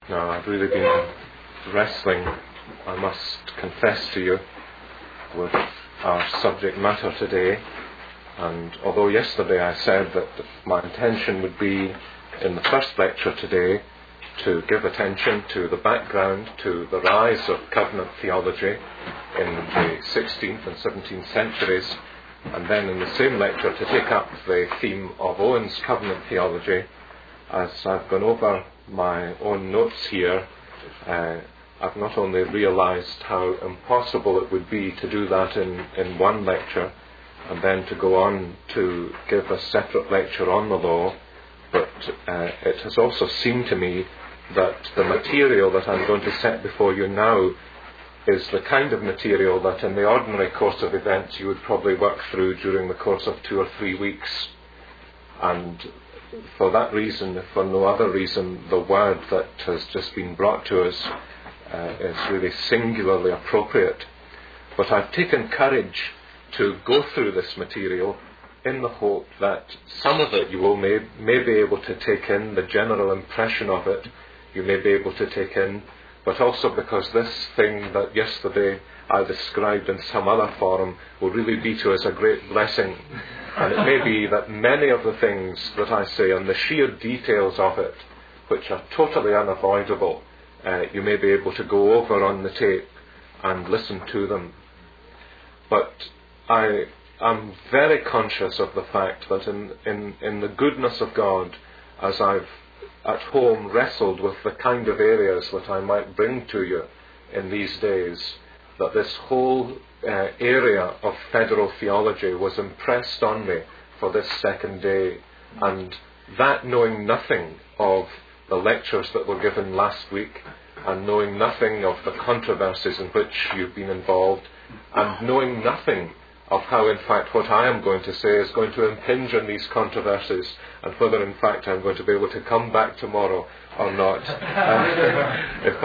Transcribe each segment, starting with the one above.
Now, I've really been wrestling, I must confess to you, with our subject matter today. And although yesterday I said that my intention would be, in the first lecture today, to give attention to the background to the rise of covenant theology in the 16th and 17th centuries, and then in the same lecture to take up the theme of Owen's covenant theology. As I've gone over my own notes here, I've not only realized how impossible it would be to do that in one lecture, and then to go on to give a separate lecture on the law, but it has also seemed to me that the material that I'm going to set before you now is the kind of material that in the ordinary course of events you would probably work through during the course of 2 or 3 weeks. And for that reason, if for no other reason, the word that has just been brought to us is really singularly appropriate. But I've taken courage to go through this material in the hope that some of it you will may be able to take in, the general impression of it you may be able to take in, but also because this thing that yesterday I described in some other forum will really be to us a great blessing. And it may be that many of the things that I say and the sheer details of it, which are totally unavoidable, you may be able to go over on the tape and listen to them. But I am very conscious of the fact that in the goodness of God, as I've at home wrestled with the kind of areas that I might bring to you in these days, that this whole area of federal theology was impressed on me for this second day, and that knowing nothing of the lectures that were given last week, and knowing nothing of the controversies in which you've been involved, and knowing nothing of how, in fact, what I am going to say is going to impinge on these controversies, and whether, in fact, I'm going to be able to come back tomorrow or not if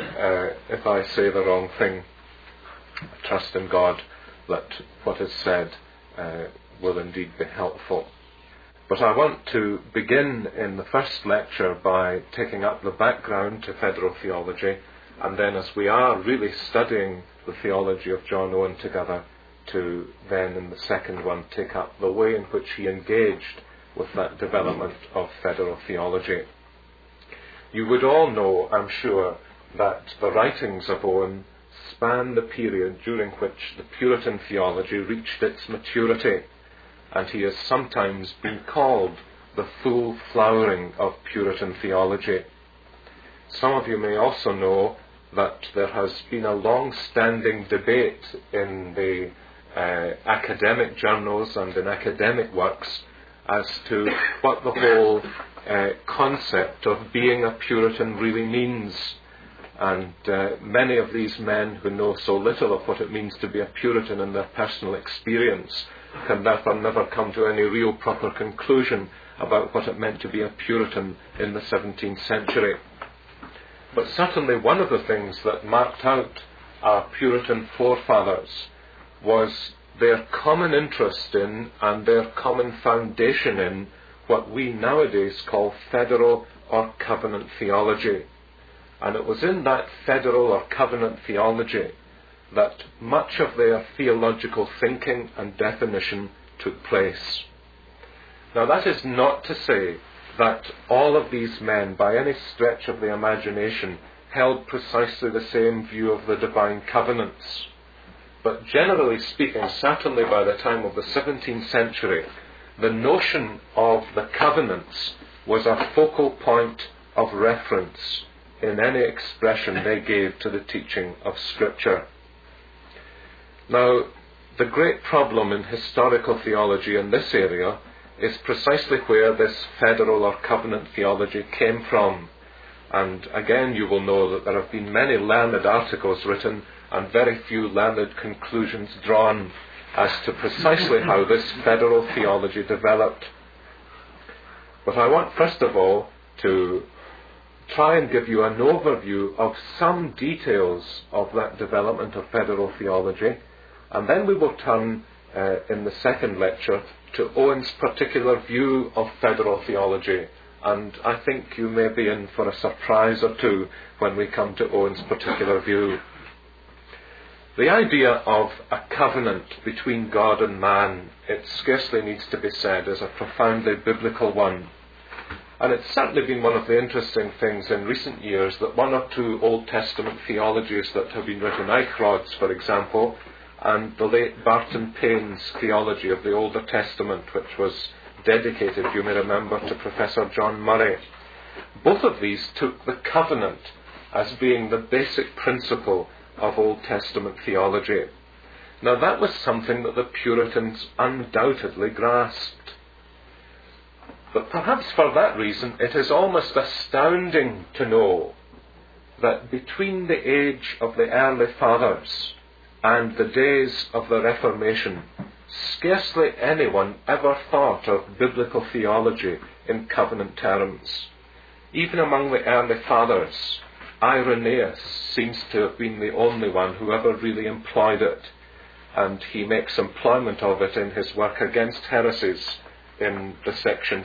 I say the wrong thing. I trust in God that what is said will indeed be helpful. But I want to begin in the first lecture by taking up the background to federal theology, and then, as we are really studying the theology of John Owen together, to then in the second one take up the way in which he engaged with that development of federal theology. You would all know, I'm sure, that the writings of Owen span the period during which the Puritan theology reached its maturity, and he has sometimes been called the full flowering of Puritan theology. Some of you may also know that there has been a long-standing debate in the academic journals and in academic works as to what the whole concept of being a Puritan really means. And many of these men who know so little of what it means to be a Puritan in their personal experience can therefore never come to any real proper conclusion about what it meant to be a Puritan in the 17th century. But certainly one of the things that marked out our Puritan forefathers was their common interest in and their common foundation in what we nowadays call federal or covenant theology. And it was in that federal or covenant theology that much of their theological thinking and definition took place. Now, that is not to say that all of these men, by any stretch of the imagination, held precisely the same view of the divine covenants. But generally speaking, certainly by the time of the 17th century, the notion of the covenants was a focal point of reference in any expression they gave to the teaching of Scripture. Now, the great problem in historical theology in this area is precisely where this federal or covenant theology came from. And again, you will know that there have been many learned articles written and very few learned conclusions drawn as to precisely how this federal theology developed. But I want first of all to try and give you an overview of some details of that development of federal theology, and then we will turn in the second lecture to Owen's particular view of federal theology and I think you may be in for a surprise or two when we come to Owen's particular view. The idea of a covenant between God and man, it scarcely needs to be said, is a profoundly biblical one. And it's certainly been one of the interesting things in recent years that one or two Old Testament theologies that have been written, Eichrod's, for example, and the late Barton Payne's theology of the Older Testament, which was dedicated, you may remember, to Professor John Murray. Both of these took the covenant as being the basic principle of Old Testament theology. Now that was something that the Puritans undoubtedly grasped. But perhaps for that reason it is almost astounding to know that between the age of the early fathers and the days of the Reformation, scarcely anyone ever thought of biblical theology in covenant terms. Even among the early fathers, Irenaeus seems to have been the only one who ever really employed it, and he makes employment of it in his work Against Heresies in the section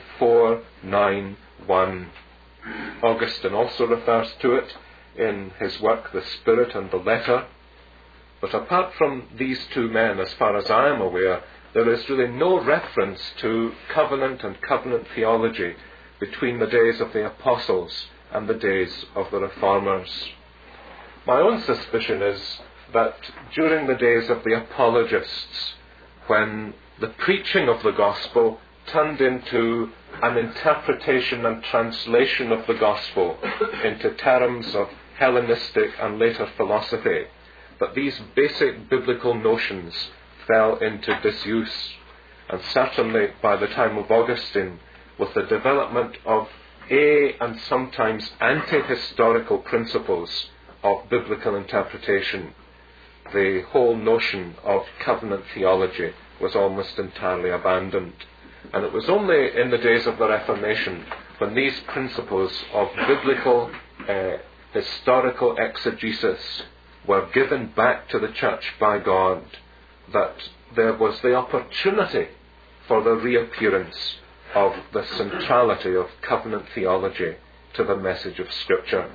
491. Augustine also refers to it in his work The Spirit and the Letter. But apart from these two men, as far as I am aware, there is really no reference to covenant and covenant theology between the days of the apostles and the days of the reformers. My own suspicion is that during the days of the apologists, when the preaching of the gospel turned into an interpretation and translation of the gospel into terms of Hellenistic and later philosophy, that these basic biblical notions fell into disuse. And certainly by the time of Augustine, with the development of and sometimes anti-historical principles of biblical interpretation, the whole notion of covenant theology was almost entirely abandoned. And it was only in the days of the Reformation, when these principles of biblical historical exegesis were given back to the church by God, that there was the opportunity for the reappearance of the centrality of covenant theology to the message of Scripture.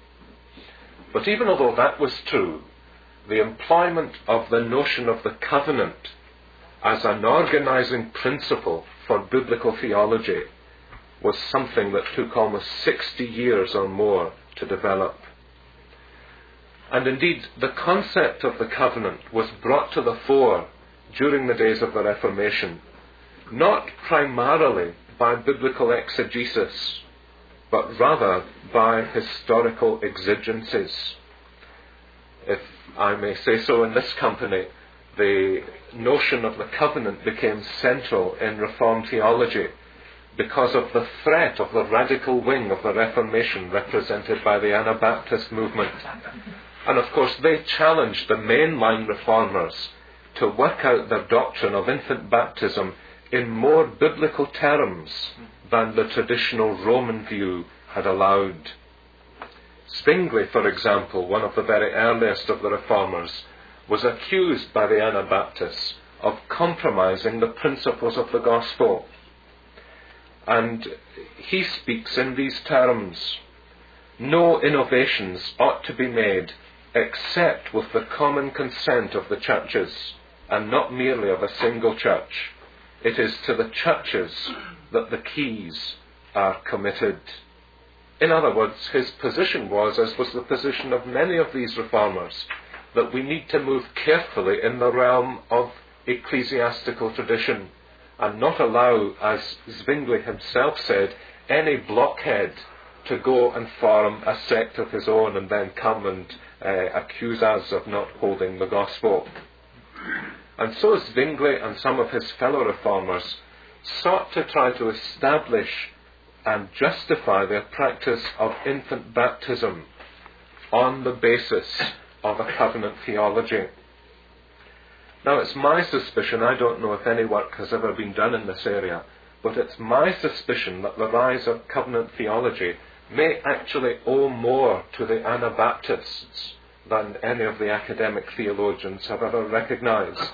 But even although that was true, the employment of the notion of the covenant as an organizing principle for biblical theology was something that took almost 60 years or more to develop. And indeed, the concept of the covenant was brought to the fore during the days of the Reformation, not primarily by biblical exegesis, but rather by historical exigencies. If I may say so in this company, the notion of the covenant became central in Reformed theology because of the threat of the radical wing of the Reformation represented by the Anabaptist movement. And of course they challenged the mainline reformers to work out their doctrine of infant baptism in more biblical terms than the traditional Roman view had allowed. Zwingli, for example, one of the very earliest of the reformers, was accused by the Anabaptists of compromising the principles of the gospel. And he speaks in these terms: no innovations ought to be made except with the common consent of the churches, and not merely of a single church. It is to the churches that the keys are committed. In other words, his position was, as was the position of many of these reformers, that we need to move carefully in the realm of ecclesiastical tradition and not allow, as Zwingli himself said, any blockhead to go and form a sect of his own and then come and accuse us of not holding the gospel. And so Zwingli and some of his fellow reformers sought to try to establish and justify their practice of infant baptism on the basis of a covenant theology. Now it's my suspicion, I don't know if any work has ever been done in this area, but it's my suspicion that the rise of covenant theology may actually owe more to the Anabaptists than any of the academic theologians have ever recognized.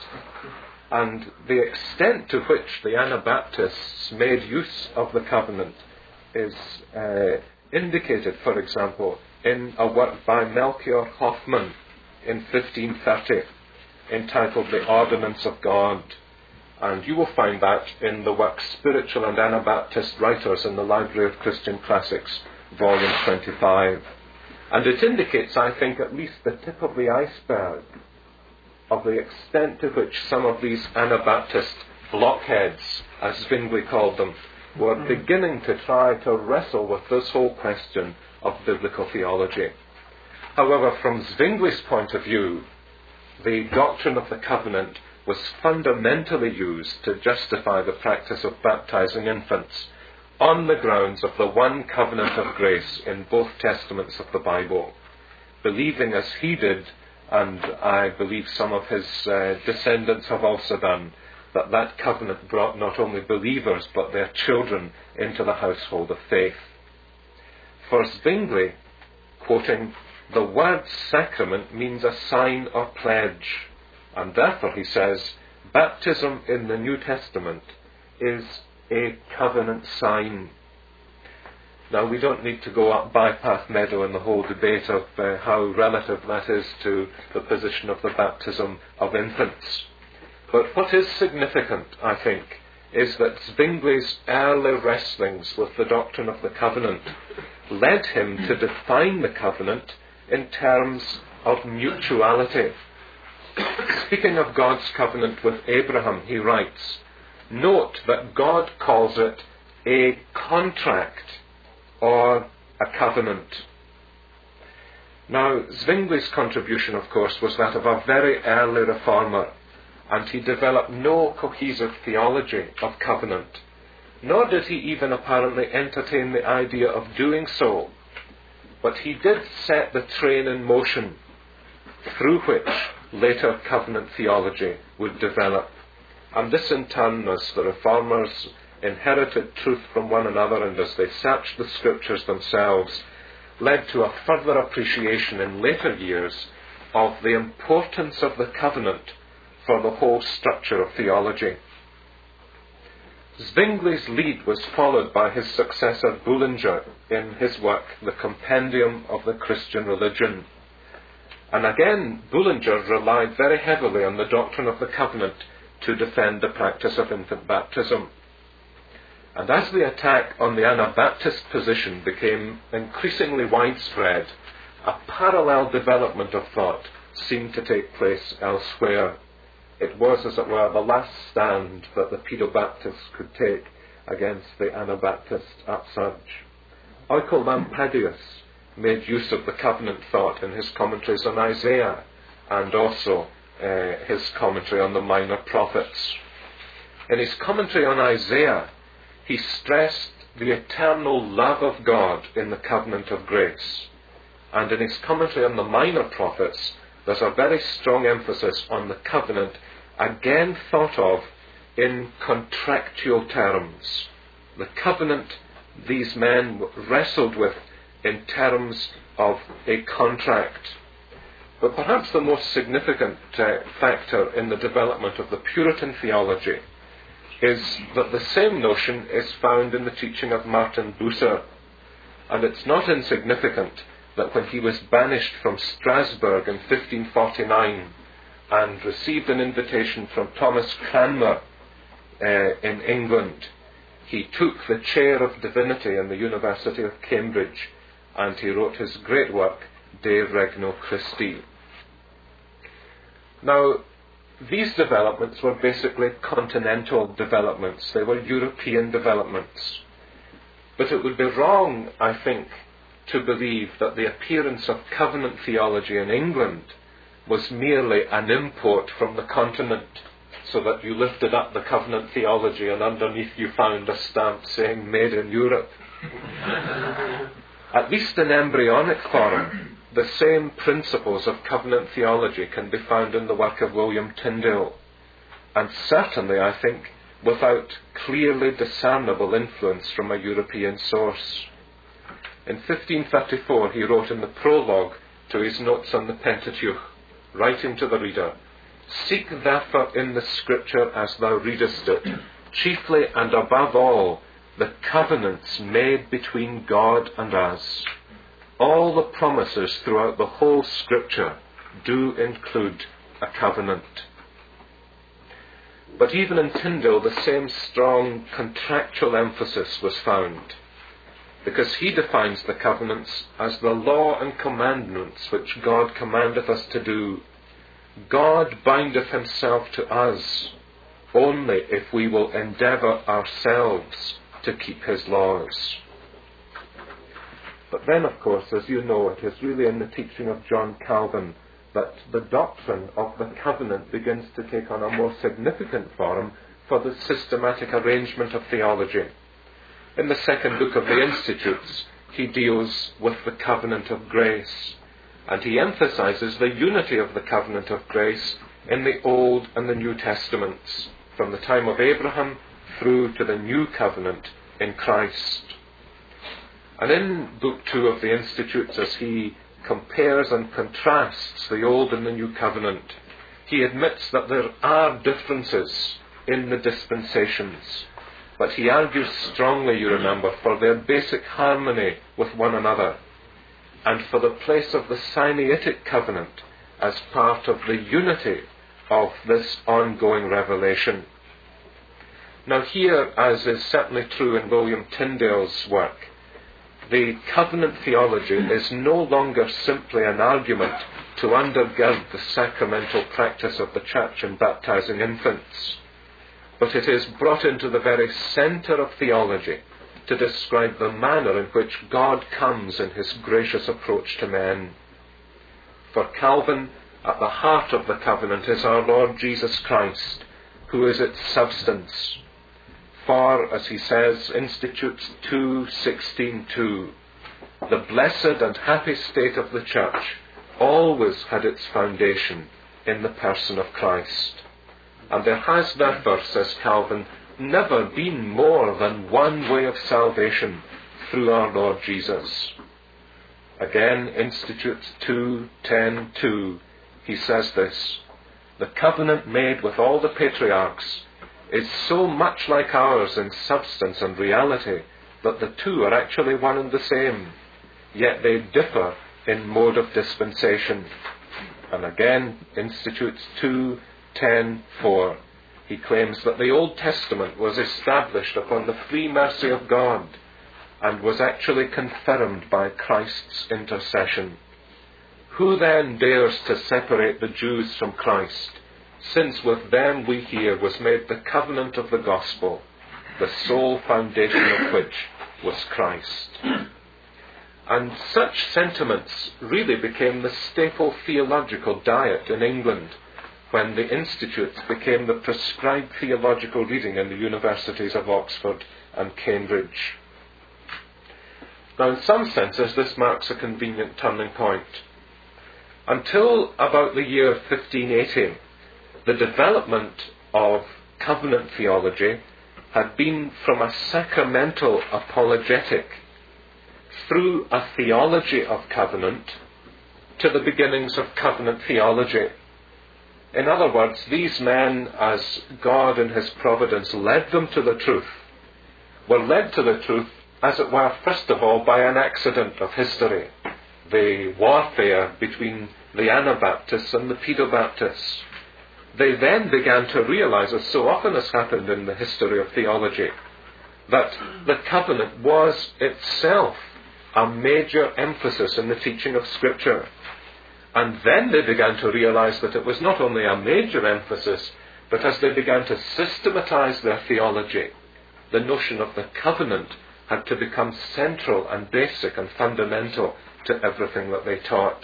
And the extent to which the Anabaptists made use of the covenant is indicated, for example, in a work by Melchior Hoffman in 1530 entitled The Ordinance of God. And you will find that in the work Spiritual and Anabaptist Writers in the Library of Christian Classics, volume 25. And it indicates, I think, at least the tip of the iceberg of the extent to which some of these Anabaptist blockheads, as Zwingli called them, were beginning to try to wrestle with this whole question of biblical theology. However, from Zwingli's point of view, the doctrine of the covenant was fundamentally used to justify the practice of baptizing infants on the grounds of the one covenant of grace in both testaments of the Bible, believing as he did, and I believe some of his descendants have also done, that that covenant brought not only believers but their children into the household of faith. For Zwingli, quoting, "The word sacrament means a sign or pledge, and therefore," he says, "baptism in the New Testament is a covenant sign." Now, we don't need to go up Bypath Meadow in the whole debate of how relative that is to the position of the baptism of infants. But what is significant, I think, is that Zwingli's early wrestlings with the doctrine of the covenant led him to define the covenant in terms of mutuality. Speaking of God's covenant with Abraham, he writes, "Note that God calls it a contract or a covenant." Now, Zwingli's contribution, of course, was that of a very early reformer, and he developed no cohesive theology of covenant, nor did he even apparently entertain the idea of doing so. But he did set the train in motion through which later covenant theology would develop. And this in turn, as the reformers inherited truth from one another and as they searched the scriptures themselves, led to a further appreciation in later years of the importance of the covenant for the whole structure of theology. Zwingli's lead was followed by his successor Bullinger in his work, The Compendium of the Christian Religion. And again, Bullinger relied very heavily on the doctrine of the covenant to defend the practice of infant baptism. And as the attack on the Anabaptist position became increasingly widespread, a parallel development of thought seemed to take place elsewhere. It was, as it were, the last stand that the Pedobaptists could take against the Anabaptist upsurge. Oecolampadius made use of the covenant thought in his commentaries on Isaiah and also his commentary on the Minor Prophets. In his commentary on Isaiah, he stressed the eternal love of God in the covenant of grace. And in his commentary on the Minor Prophets, there's a very strong emphasis on the covenant, again thought of in contractual terms. The covenant these men wrestled with in terms of a contract. But perhaps the most significant factor in the development of the Puritan theology is that the same notion is found in the teaching of Martin Bucer. And it's not insignificant that when he was banished from Strasbourg in 1549 and received an invitation from Thomas Cranmer in England, he took the chair of divinity in the University of Cambridge and he wrote his great work, De Regno Christi. Now, these developments were basically continental developments. They were European developments. But it would be wrong, I think, to believe that the appearance of covenant theology in England was merely an import from the continent, so that you lifted up the covenant theology and underneath you found a stamp saying "Made in Europe." At least in embryonic form, the same principles of covenant theology can be found in the work of William Tyndale, and certainly, I think, without clearly discernible influence from a European source. In 1534, he wrote in the prologue to his notes on the Pentateuch, writing to the reader, "Seek therefore in the Scripture as thou readest it, chiefly and above all, the covenants made between God and us. All the promises throughout the whole Scripture do include a covenant. But even in Tyndale, the same strong contractual emphasis was found, because he defines the covenants as the law and commandments which God commandeth us to do. God bindeth himself to us only if we will endeavour ourselves to keep his laws. But then, of course, as you know, it is really in the teaching of John Calvin that the doctrine of the covenant begins to take on a more significant form for the systematic arrangement of theology. In the second book of the Institutes, he deals with the covenant of grace, and he emphasizes the unity of the covenant of grace in the Old and the New Testaments, from the time of Abraham through to the New Covenant in Christ. And in Book 2 of the Institutes, as he compares and contrasts the Old and the New Covenant, he admits that there are differences in the dispensations, but he argues strongly, you remember, for their basic harmony with one another, and for the place of the Sinaitic covenant as part of the unity of this ongoing revelation. Now here, as is certainly true in William Tyndale's work, the covenant theology is no longer simply an argument to undergird the sacramental practice of the Church in baptizing infants, but it is brought into the very centre of theology to describe the manner in which God comes in his gracious approach to men. For Calvin, at the heart of the covenant is our Lord Jesus Christ, who is its substance. For, as he says, Institutes 2:16-2, the blessed and happy state of the Church always had its foundation in the person of Christ. And there has therefore, says Calvin, never been more than one way of salvation through our Lord Jesus. Again, Institutes 2:10-2, he says this: the covenant made with all the patriarchs is so much like ours in substance and reality that the two are actually one and the same, yet they differ in mode of dispensation. And again, Institutes 2:10-4, he claims that the Old Testament was established upon the free mercy of God and was actually confirmed by Christ's intercession. Who then dares to separate the Jews from Christ, since with them we hear was made the covenant of the gospel, the sole foundation of which was Christ? And such sentiments really became the staple theological diet in England when the Institutes became the prescribed theological reading in the universities of Oxford and Cambridge. Now, in some senses, this marks a convenient turning point. Until about the year 1580, the development of covenant theology had been from a sacramental apologetic through a theology of covenant to the beginnings of covenant theology. In other words, these men, as God in his providence led them to the truth, were led to the truth, as it were, first of all, by an accident of history, the warfare between the Anabaptists and the Pedobaptists. They then began to realize, as so often has happened in the history of theology, that the covenant was itself a major emphasis in the teaching of Scripture. And then they began to realize that it was not only a major emphasis, but as they began to systematize their theology, the notion of the covenant had to become central and basic and fundamental to everything that they taught.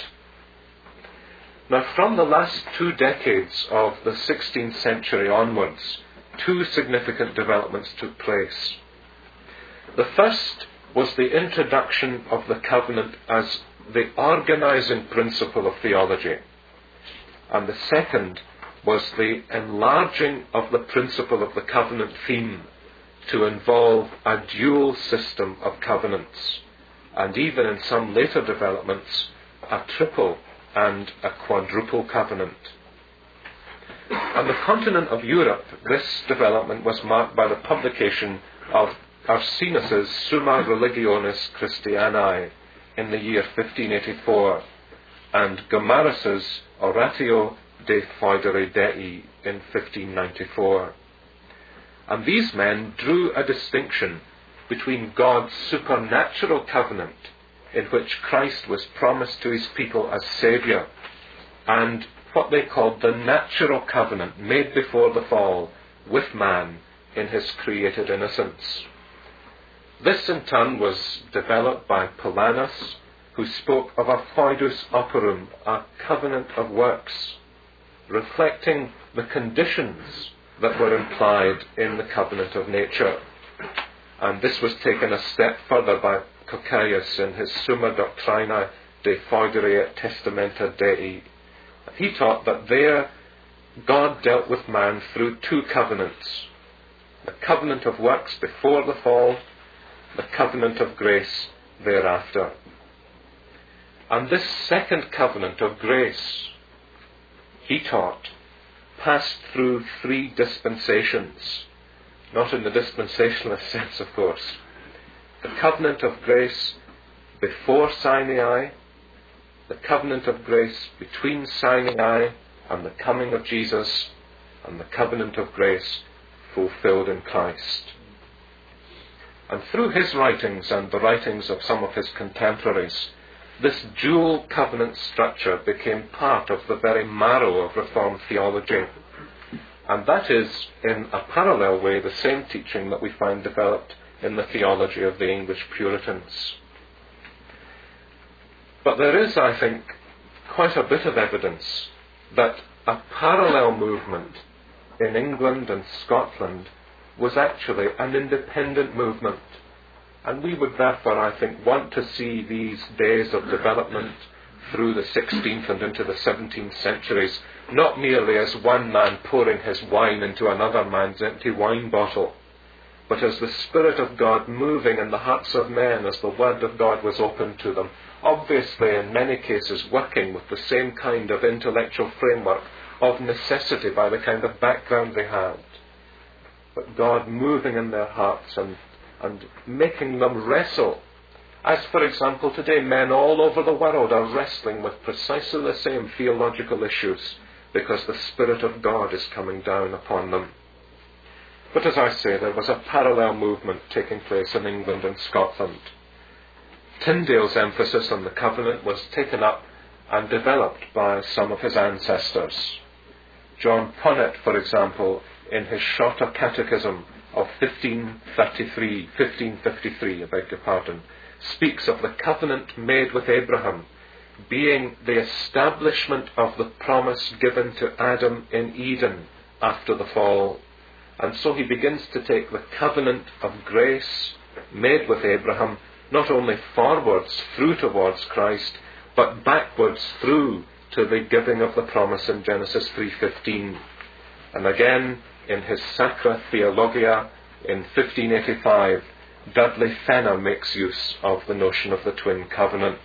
Now, from the last 2 decades of the 16th century onwards, 2 significant developments took place. The first was the introduction of the covenant as the organizing principle of theology. And the second was the enlarging of the principle of the covenant theme to involve a dual system of covenants, and even in some later developments, a triple and a quadruple covenant. On the continent of Europe, this development was marked by the publication of Arsenus's Summa Religionis Christianae in the year 1584, and Gomarus's Oratio de Foedere Dei in 1594. And these men drew a distinction between God's supernatural covenant, in which Christ was promised to his people as Saviour, and what they called the natural covenant made before the fall with man in his created innocence. This in turn was developed by Paulinus, who spoke of a foedus operum, a covenant of works, reflecting the conditions that were implied in the covenant of nature. And this was taken a step further by Cocceius in his Summa Doctrina de Foedere et Testamenta Dei. He taught that there God dealt with man through two covenants: the covenant of works before the fall, the covenant of grace thereafter. And this second covenant of grace, he taught, passed through three dispensations, not in the dispensationalist sense, of course. The covenant of grace before Sinai, the covenant of grace between Sinai and the coming of Jesus, and the covenant of grace fulfilled in Christ. And through his writings and the writings of some of his contemporaries, this dual covenant structure became part of the very marrow of Reformed theology. And that is, in a parallel way, the same teaching that we find developed in the theology of the English Puritans. But there is, I think, quite a bit of evidence that a parallel movement in England and Scotland was actually an independent movement. And we would therefore, I think, want to see these days of development through the 16th and into the 17th centuries, not merely as one man pouring his wine into another man's empty wine bottle, but as the Spirit of God moving in the hearts of men as the Word of God was opened to them, obviously in many cases working with the same kind of intellectual framework of necessity by the kind of background they had, but God moving in their hearts and making them wrestle. As, for example, today men all over the world are wrestling with precisely the same theological issues because the Spirit of God is coming down upon them. But as I say, there was a parallel movement taking place in England and Scotland. Tyndale's emphasis on the covenant was taken up and developed by some of his ancestors. John Ponnet, for example, in his Shorter Catechism of 1553, speaks of the covenant made with Abraham being the establishment of the promise given to Adam in Eden after the fall. And so he begins to take the covenant of grace made with Abraham not only forwards through towards Christ, but backwards through to the giving of the promise in Genesis 3:15. And again, in his Sacra Theologia in 1585, Dudley Fenner makes use of the notion of the twin covenant.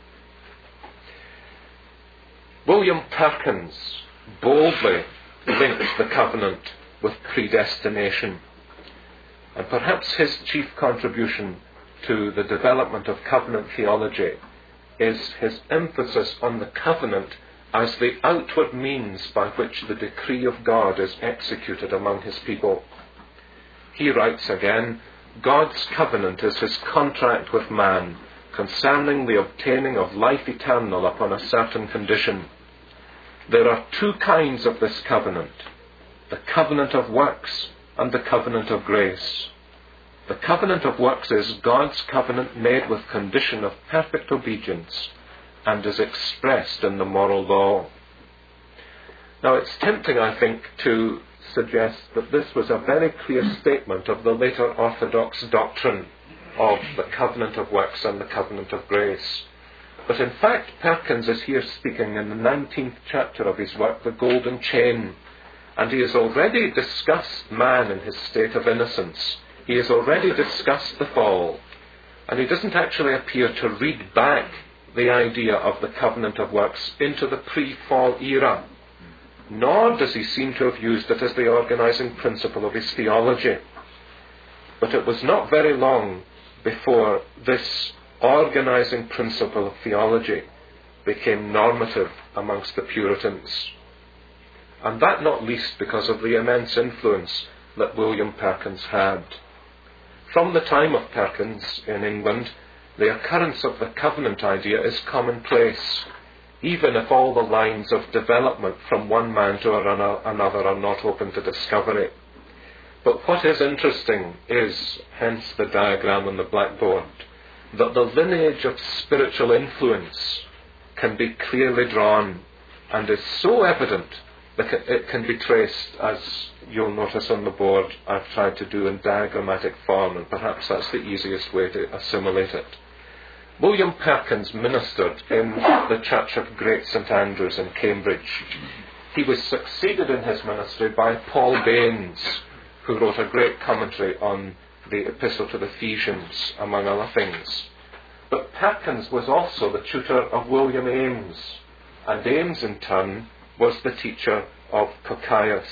William Perkins boldly linked the covenant with predestination. And perhaps his chief contribution to the development of covenant theology is his emphasis on the covenant as the outward means by which the decree of God is executed among his people. He writes again, God's covenant is his contract with man concerning the obtaining of life eternal upon a certain condition. There are two kinds of this covenant, the covenant of works and the covenant of grace. The covenant of works is God's covenant made with condition of perfect obedience and is expressed in the moral law. Now it's tempting, I think, to suggest that this was a very clear statement of the later Orthodox doctrine of the covenant of works and the covenant of grace. But in fact, Perkins is here speaking in the 19th chapter of his work, The Golden Chain, and he has already discussed man in his state of innocence. He has already discussed the fall, and he doesn't actually appear to read back the idea of the covenant of works into the pre-fall era, nor does he seem to have used it as the organizing principle of his theology. But it was not very long before this organizing principle of theology became normative amongst the Puritans. And that not least because of the immense influence that William Perkins had. From the time of Perkins in England, the occurrence of the covenant idea is commonplace, even if all the lines of development from one man to another are not open to discovery. But what is interesting is, hence the diagram on the blackboard, that the lineage of spiritual influence can be clearly drawn and is so evident that it can be traced, as you'll notice on the board, I've tried to do in diagrammatic form, and perhaps that's the easiest way to assimilate it. William Perkins ministered in the Church of Great St Andrews in Cambridge. He was succeeded in his ministry by Paul Baines, who wrote a great commentary on the Epistle to the Ephesians, among other things. But Perkins was also the tutor of William Ames, and Ames in turn was the teacher of Coccaius.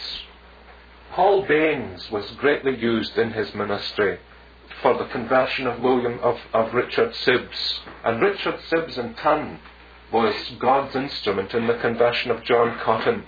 Paul Baines was greatly used in his ministry for the conversion of Richard Sibbes, and Richard Sibbes in turn was God's instrument in the conversion of John Cotton.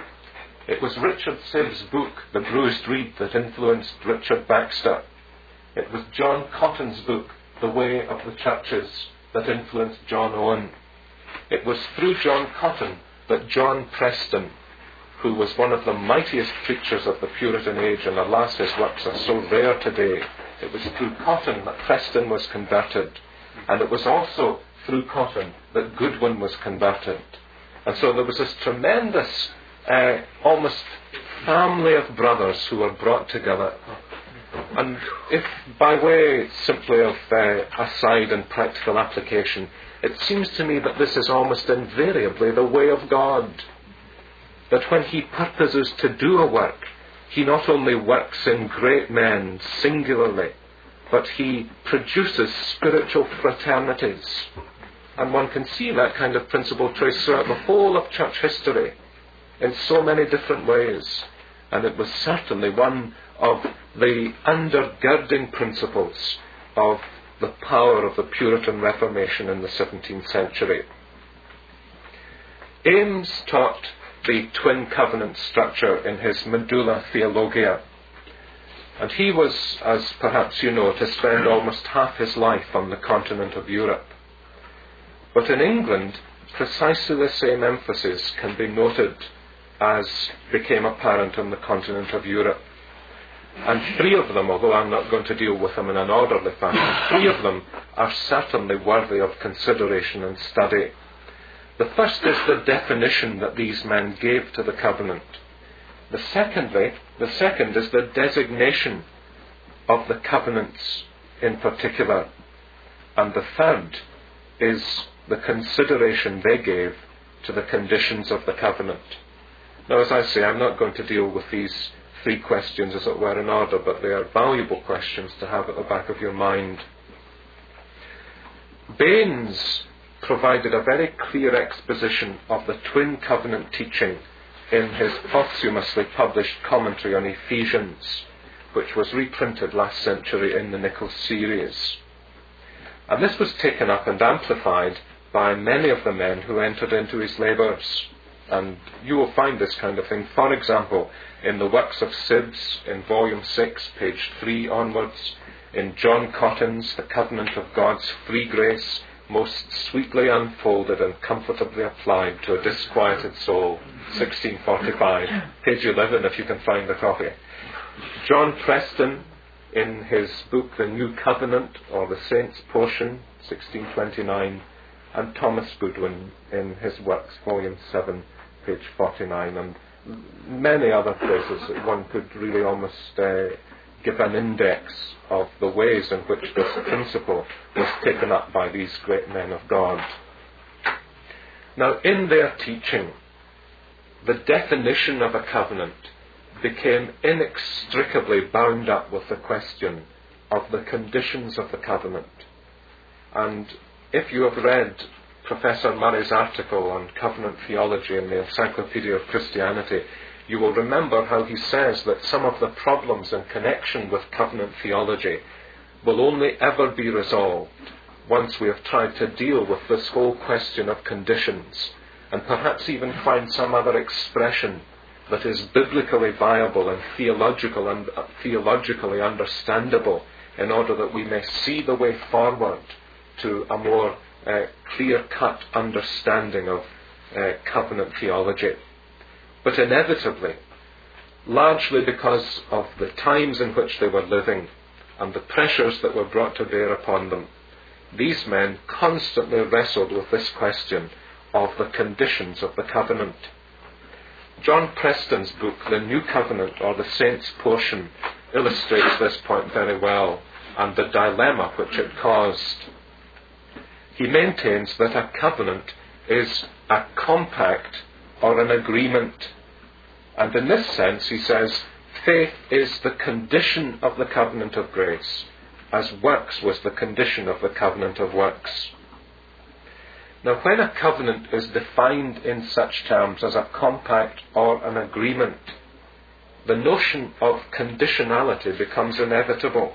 It was Richard Sibbes' book, The Bruised Reed, that influenced Richard Baxter. It was John Cotton's book, The Way of the Churches, that influenced John Owen. It was through John Cotton that John Preston, who was one of the mightiest preachers of the Puritan age, and alas, his works are so rare today, it was through Cotton that Preston was converted, and it was also through Cotton that Goodwin was converted. And so there was this tremendous, almost family of brothers who were brought together. And if by way simply of aside and practical application, it seems to me that this is almost invariably the way of God. That when He purposes to do a work, He not only works in great men singularly, but He produces spiritual fraternities. And one can see that kind of principle traced throughout the whole of church history in so many different ways. And it was certainly one of the undergirding principles of the power of the Puritan Reformation in the 17th century. Ames taught the twin covenant structure in his Medulla Theologia, and he was, as perhaps you know, to spend almost half his life on the continent of Europe. But in England, precisely the same emphasis can be noted as became apparent on the continent of Europe. And three of them, although I'm not going to deal with them in an orderly fashion, three of them are certainly worthy of consideration and study. The first is the definition that these men gave to the covenant. The second is the designation of the covenants in particular. And the third is the consideration they gave to the conditions of the covenant. Now, as I say, I'm not going to deal with these three questions, as it were, in order, but they are valuable questions to have at the back of your mind. Baines provided a very clear exposition of the twin covenant teaching in his posthumously published commentary on Ephesians, which was reprinted last century in the Nichols series. And this was taken up and amplified by many of the men who entered into his labours. And you will find this kind of thing, for example, in the works of Sibbes in volume 6, page 3 onwards, in John Cotton's The Covenant of God's Free Grace, most sweetly unfolded and comfortably applied to a disquieted soul, 1645, page 11 if you can find the copy. John Preston in his book The New Covenant, or the Saints' Portion, 1629, and Thomas Goodwin in his works, volume 7, page 49, and many other places that one could really almost give an index of the ways in which this principle was taken up by these great men of God. Now, in their teaching, the definition of a covenant became inextricably bound up with the question of the conditions of the covenant. And if you have read Professor Murray's article on covenant theology in the Encyclopedia of Christianity, you will remember how he says that some of the problems in connection with covenant theology will only ever be resolved once we have tried to deal with this whole question of conditions, and perhaps even find some other expression that is biblically viable and theologically understandable, in order that we may see the way forward to a more clear-cut understanding of covenant theology. But inevitably, largely because of the times in which they were living and the pressures that were brought to bear upon them, these men constantly wrestled with this question of the conditions of the covenant. John Preston's book, The New Covenant, or the Saints' Portion, illustrates this point very well, and the dilemma which it caused. He maintains that a covenant is a compact or an agreement. And in this sense, he says, faith is the condition of the covenant of grace, as works was the condition of the covenant of works. Now, when a covenant is defined in such terms as a compact or an agreement, the notion of conditionality becomes inevitable.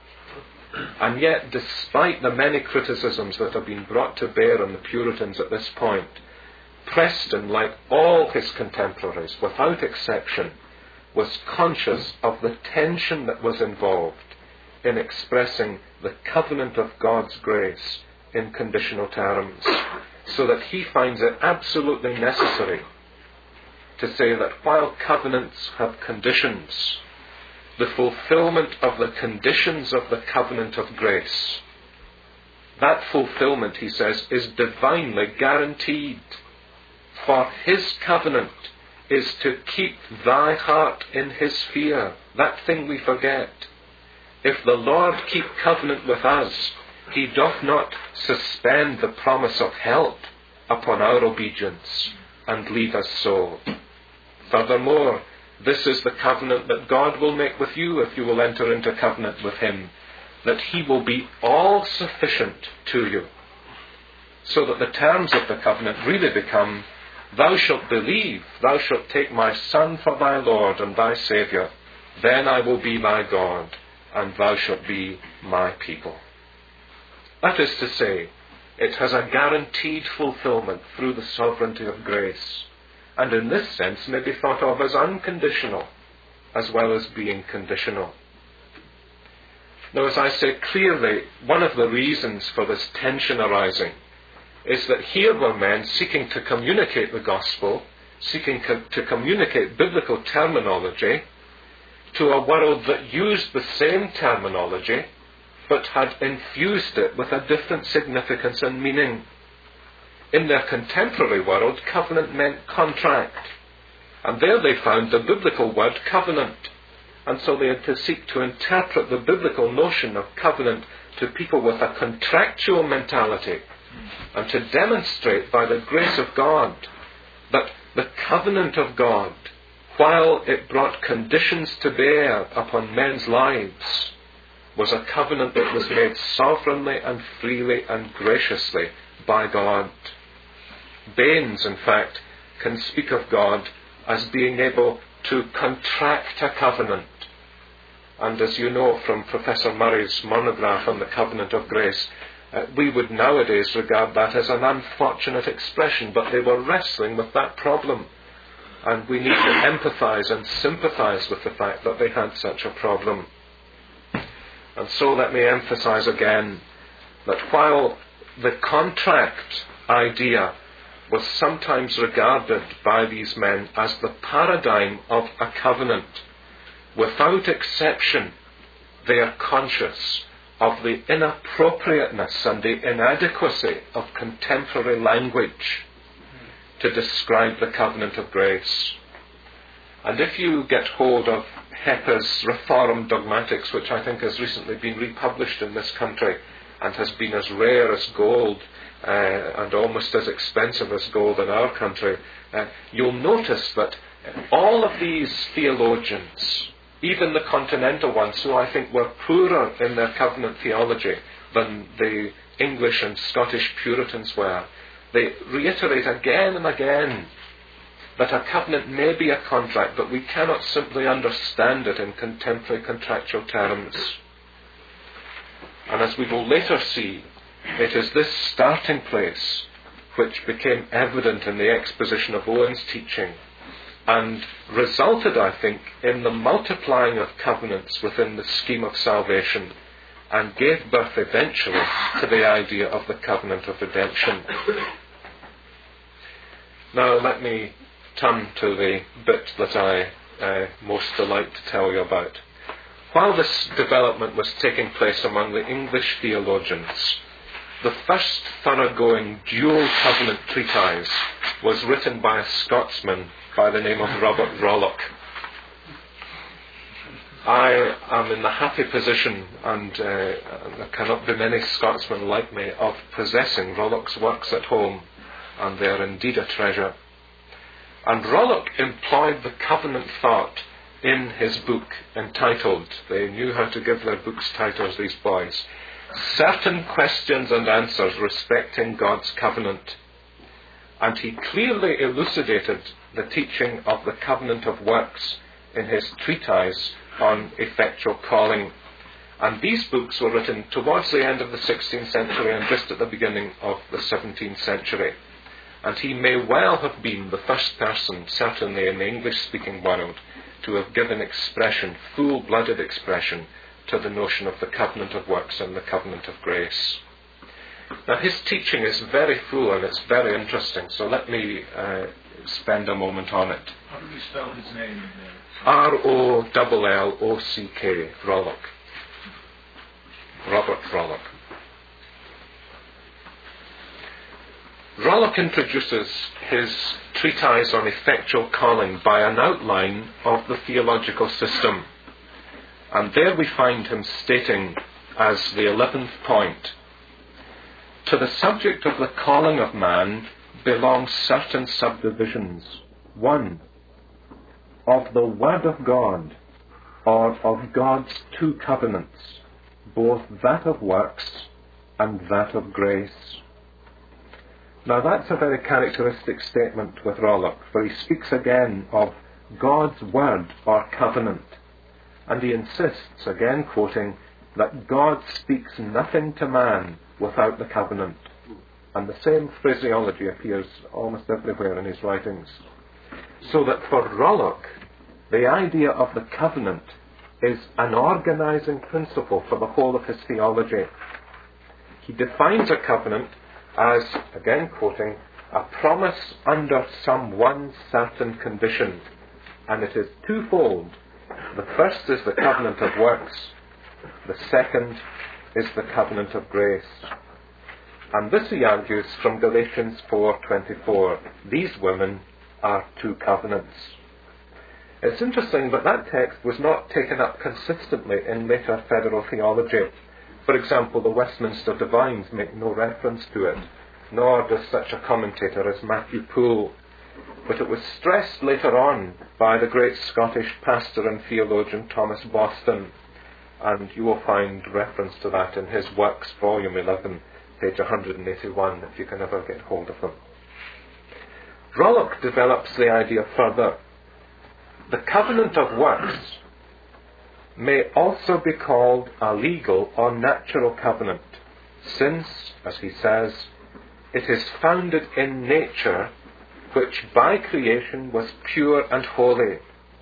And yet, despite the many criticisms that have been brought to bear on the Puritans at this point, Preston, like all his contemporaries, without exception, was conscious of the tension that was involved in expressing the covenant of God's grace in conditional terms, so that he finds it absolutely necessary to say that while covenants have conditions, the fulfillment of the conditions of the covenant of grace, that fulfillment, he says, is divinely guaranteed. For his covenant is to keep thy heart in his fear, that thing we forget. If the Lord keep covenant with us, he doth not suspend the promise of help upon our obedience and leave us so. Furthermore, this is the covenant that God will make with you if you will enter into covenant with him, that he will be all sufficient to you. So that the terms of the covenant really become, thou shalt believe, thou shalt take my Son for thy Lord and thy Saviour, then I will be thy God, and thou shalt be my people. That is to say, it has a guaranteed fulfillment through the sovereignty of grace, and in this sense may be thought of as unconditional as well as being conditional. Now, as I say clearly, one of the reasons for this tension arising is that here were men seeking to communicate the gospel, seeking to communicate biblical terminology to a world that used the same terminology but had infused it with a different significance and meaning. In their contemporary world, covenant meant contract, and there they found the biblical word covenant, and so they had to seek to interpret the biblical notion of covenant to people with a contractual mentality, and to demonstrate by the grace of God that the covenant of God, while it brought conditions to bear upon men's lives, was a covenant that was made sovereignly and freely and graciously by God. Baines, in fact, can speak of God as being able to contract a covenant. And as you know from Professor Murray's monograph on the covenant of grace, we would nowadays regard that as an unfortunate expression, but they were wrestling with that problem. And we need to empathize and sympathize with the fact that they had such a problem. And so let me emphasize again that while the contract idea was sometimes regarded by these men as the paradigm of a covenant, without exception they are conscious of the inappropriateness and the inadequacy of contemporary language to describe the covenant of grace. And if you get hold of Hepper's Reformed Dogmatics, which I think has recently been republished in this country and has been as rare as gold and almost as expensive as gold in our country, you'll notice that all of these theologians, even the continental ones, who I think were poorer in their covenant theology than the English and Scottish Puritans were, they reiterate again and again that a covenant may be a contract, but we cannot simply understand it in contemporary contractual terms. And as we will later see, it is this starting place which became evident in the exposition of Owen's teaching and resulted, I think, in the multiplying of covenants within the scheme of salvation and gave birth eventually to the idea of the covenant of redemption. Now let me turn to the bit that I most delight to tell you about. While this development was taking place among the English theologians, the first thoroughgoing dual covenant treatise was written by a Scotsman by the name of Robert Rollock. I am in the happy position, and there cannot be many Scotsmen like me, of possessing Rollock's works at home, and they are indeed a treasure. And Rollock employed the covenant thought in his book entitled, they knew how to give their books titles, these boys, Certain Questions and Answers Respecting God's Covenant. And he clearly elucidated the teaching of the covenant of works in his treatise on effectual calling. And these books were written towards the end of the 16th century and just at the beginning of the 17th century. And he may well have been the first person, certainly in the English-speaking world, to have given expression, full-blooded expression, to the notion of the covenant of works and the covenant of grace. Now his teaching is very full and it's very interesting, so let me spend a moment on it. How do we spell his name? R-O-L-L-O-C-K, Rollock. Robert Rollock. Rollock introduces his treatise on effectual calling by an outline of the theological system. And there we find him stating as the 11th point, to the subject of the calling of man belong certain subdivisions. 1. Of the Word of God, or of God's two covenants, both that of works and that of grace. Now that's a very characteristic statement with Rollock, for he speaks again of God's Word or covenant, and he insists, again quoting, that God speaks nothing to man without the covenant. And the same phraseology appears almost everywhere in his writings. So that for Rollock, the idea of the covenant is an organizing principle for the whole of his theology. He defines a covenant as, again quoting, a promise under some one certain condition. And it is twofold. The first is the covenant of works. The second is the covenant of grace. And this he argues from Galatians 4:24. These women are two covenants. It's interesting, but that text was not taken up consistently in later federal theology. For example, the Westminster Divines make no reference to it, nor does such a commentator as Matthew Poole. But it was stressed later on by the great Scottish pastor and theologian Thomas Boston, and you will find reference to that in his Works, volume 11, page 181, if you can ever get hold of them. Rollock develops the idea further. The covenant of works may also be called a legal or natural covenant, since, as he says, it is founded in nature, which by creation was pure and holy,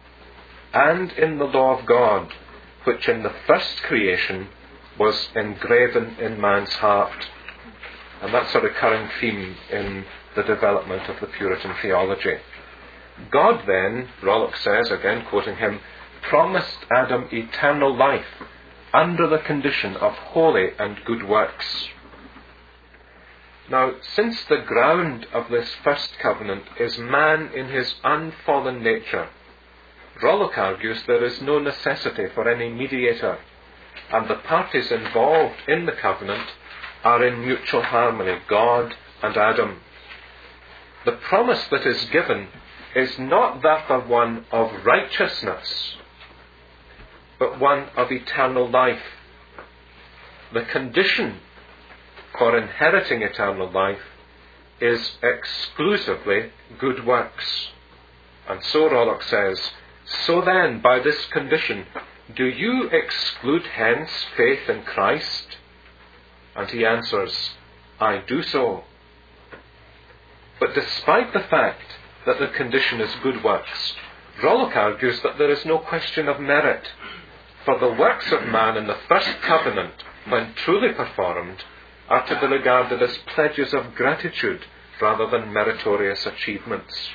and in the law of God, which in the first creation was engraven in man's heart. And that's a recurring theme in the development of the Puritan theology. God then, Rollock says, again quoting him, promised Adam eternal life under the condition of holy and good works. Now, since the ground of this first covenant is man in his unfallen nature, Rollock argues there is no necessity for any mediator, and the parties involved in the covenant are in mutual harmony, God and Adam. The promise that is given is not that of one of righteousness, but one of eternal life. The condition for inheriting eternal life is exclusively good works. And so Rollock says, "So then, by this condition, do you exclude hence faith in Christ?" And he answers, "I do so." But despite the fact that the condition is good works, Rollock argues that there is no question of merit, for the works of man in the first covenant, when truly performed, are to be regarded as pledges of gratitude rather than meritorious achievements.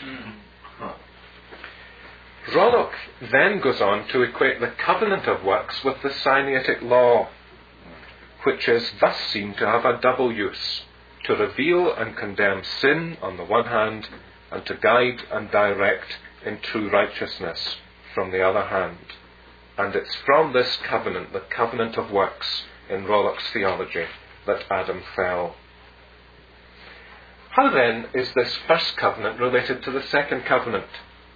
Rollock then goes on to equate the covenant of works with the Sinaitic law, which is thus seen to have a double use, to reveal and condemn sin on the one hand, and to guide and direct in true righteousness from the other hand. And it's from this covenant, the covenant of works, in Rollock's theology, that Adam fell. How then is this first covenant related to the second covenant?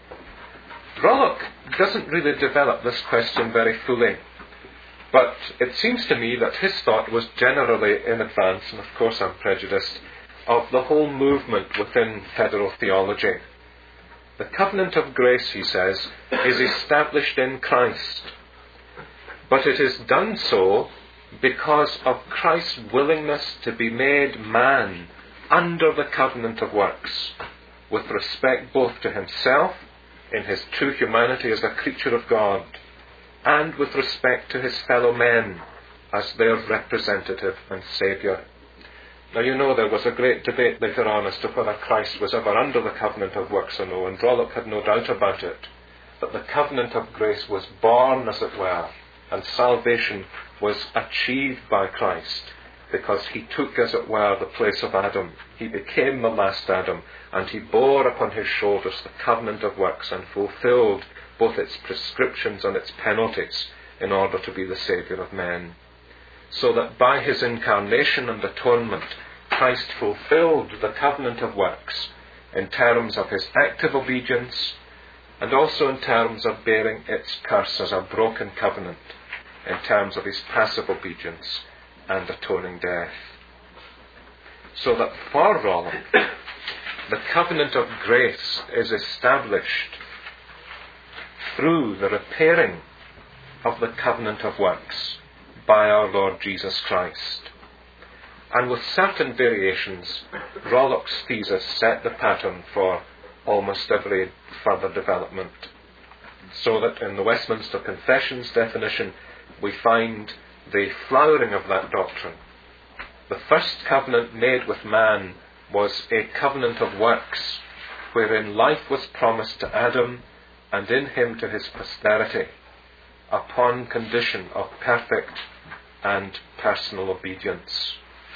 Rollock doesn't really develop this question very fully, but it seems to me that his thought was generally in advance, and of course I'm prejudiced, of the whole movement within federal theology. The covenant of grace, he says, is established in Christ, but it is done so because of Christ's willingness to be made man under the covenant of works, with respect both to himself, in his true humanity as a creature of God, and with respect to his fellow men as their representative and Saviour. Now you know there was a great debate later on as to whether Christ was ever under the covenant of works or no, and Rollock had no doubt about it, that the covenant of grace was born, as it were, and salvation was achieved by Christ, because he took, as it were, the place of Adam. He became the last Adam, and he bore upon his shoulders the covenant of works and fulfilled both its prescriptions and its penalties in order to be the Saviour of men. So that by his incarnation and atonement, Christ fulfilled the covenant of works in terms of his active obedience and also in terms of bearing its curse as a broken covenant, in terms of his passive obedience and atoning death. So that for Rollock, the covenant of grace is established through the repairing of the covenant of works by our Lord Jesus Christ. And with certain variations, Rollock's thesis set the pattern for almost every further development. So that in the Westminster Confession's definition, we find the flowering of that doctrine. The first covenant made with man was a covenant of works, wherein life was promised to Adam and in him to his posterity, upon condition of perfect and personal obedience.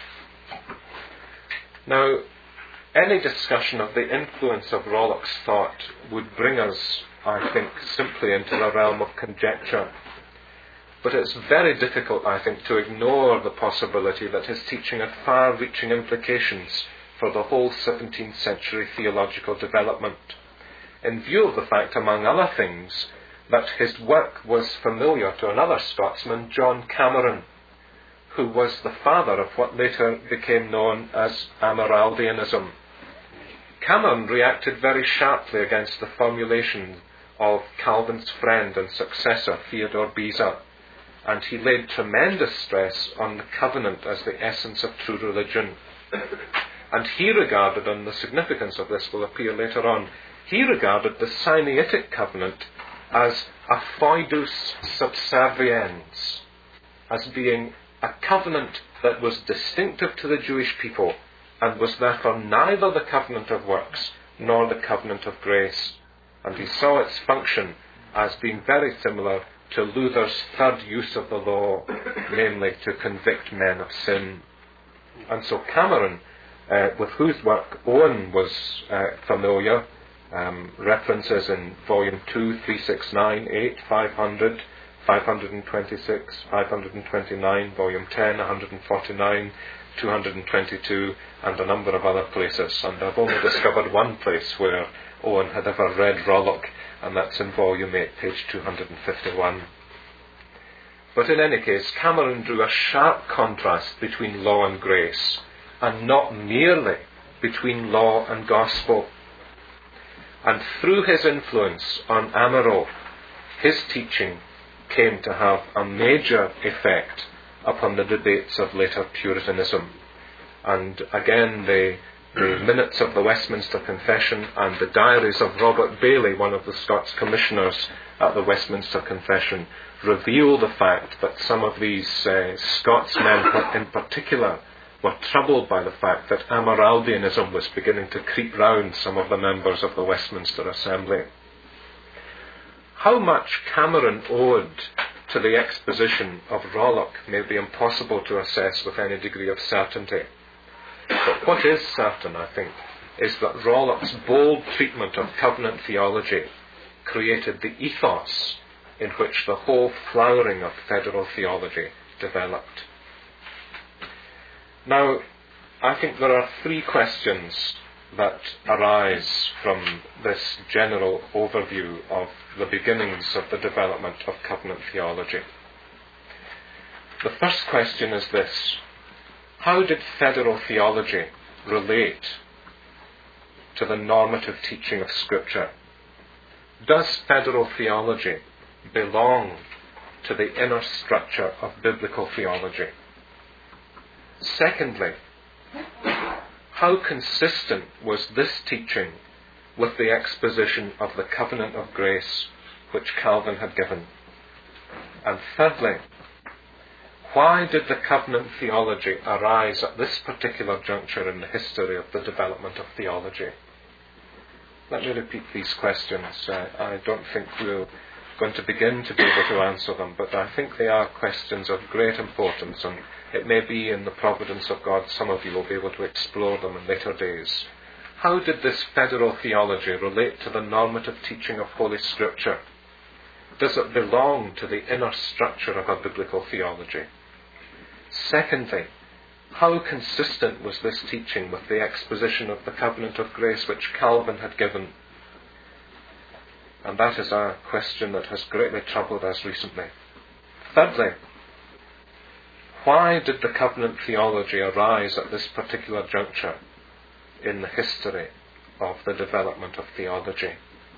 Now, any discussion of the influence of Rollock's thought would bring us, I think, simply into the realm of conjecture. But it's very difficult, I think, to ignore the possibility that his teaching had far-reaching implications for the whole 17th century theological development, in view of the fact, among other things, that his work was familiar to another Scotsman, John Cameron, who was the father of what later became known as Amyraldianism. Cameron reacted very sharply against the formulation of Calvin's friend and successor, Theodore Beza, and he laid tremendous stress on the covenant as the essence of true religion. And he regarded, and the significance of this will appear later on, he regarded the Sinaitic covenant as a foedus subserviens, as being a covenant that was distinctive to the Jewish people and was therefore neither the covenant of works nor the covenant of grace. And he saw its function as being very similar to Luther's third use of the law, namely to convict men of sin. And so Cameron, with whose work Owen was familiar, references in Volume 2, 369, 8, 500, 526, 529, Volume 10, 149, 222, and a number of other places. And I've only discovered one place where Owen had ever read Rollock, and that's in Volume 8, page 251. But in any case, Cameron drew a sharp contrast between law and grace, and not merely between law and gospel. And through his influence on Amaro, his teaching came to have a major effect upon the debates of later Puritanism. And again, the minutes of the Westminster Confession and the diaries of Robert Bailey, one of the Scots commissioners at the Westminster Confession, reveal the fact that some of these Scotsmen in particular were troubled by the fact that Amyraldianism was beginning to creep round some of the members of the Westminster Assembly. How much Cameron owed to the exposition of Rollock may be impossible to assess with any degree of certainty. But what is certain, I think, is that Rollock's bold treatment of covenant theology created the ethos in which the whole flowering of federal theology developed. Now, I think there are three questions that arise from this general overview of the beginnings of the development of covenant theology. The first question is this: how did federal theology relate to the normative teaching of Scripture? Does federal theology belong to the inner structure of biblical theology? Secondly, how consistent was this teaching with the exposition of the covenant of grace which Calvin had given? And thirdly, why did the covenant theology arise at this particular juncture in the history of the development of theology? Let me repeat these questions. I don't think we're going to begin to be able to answer them, but I think they are questions of great importance, and it may be in the providence of God some of you will be able to explore them in later days. How did this federal theology relate to the normative teaching of Holy Scripture? Does it belong to the inner structure of a biblical theology? Secondly, how consistent was this teaching with the exposition of the covenant of grace which Calvin had given? And that is a question that has greatly troubled us recently. Thirdly, why did the covenant theology arise at this particular juncture in the history of the development of theology?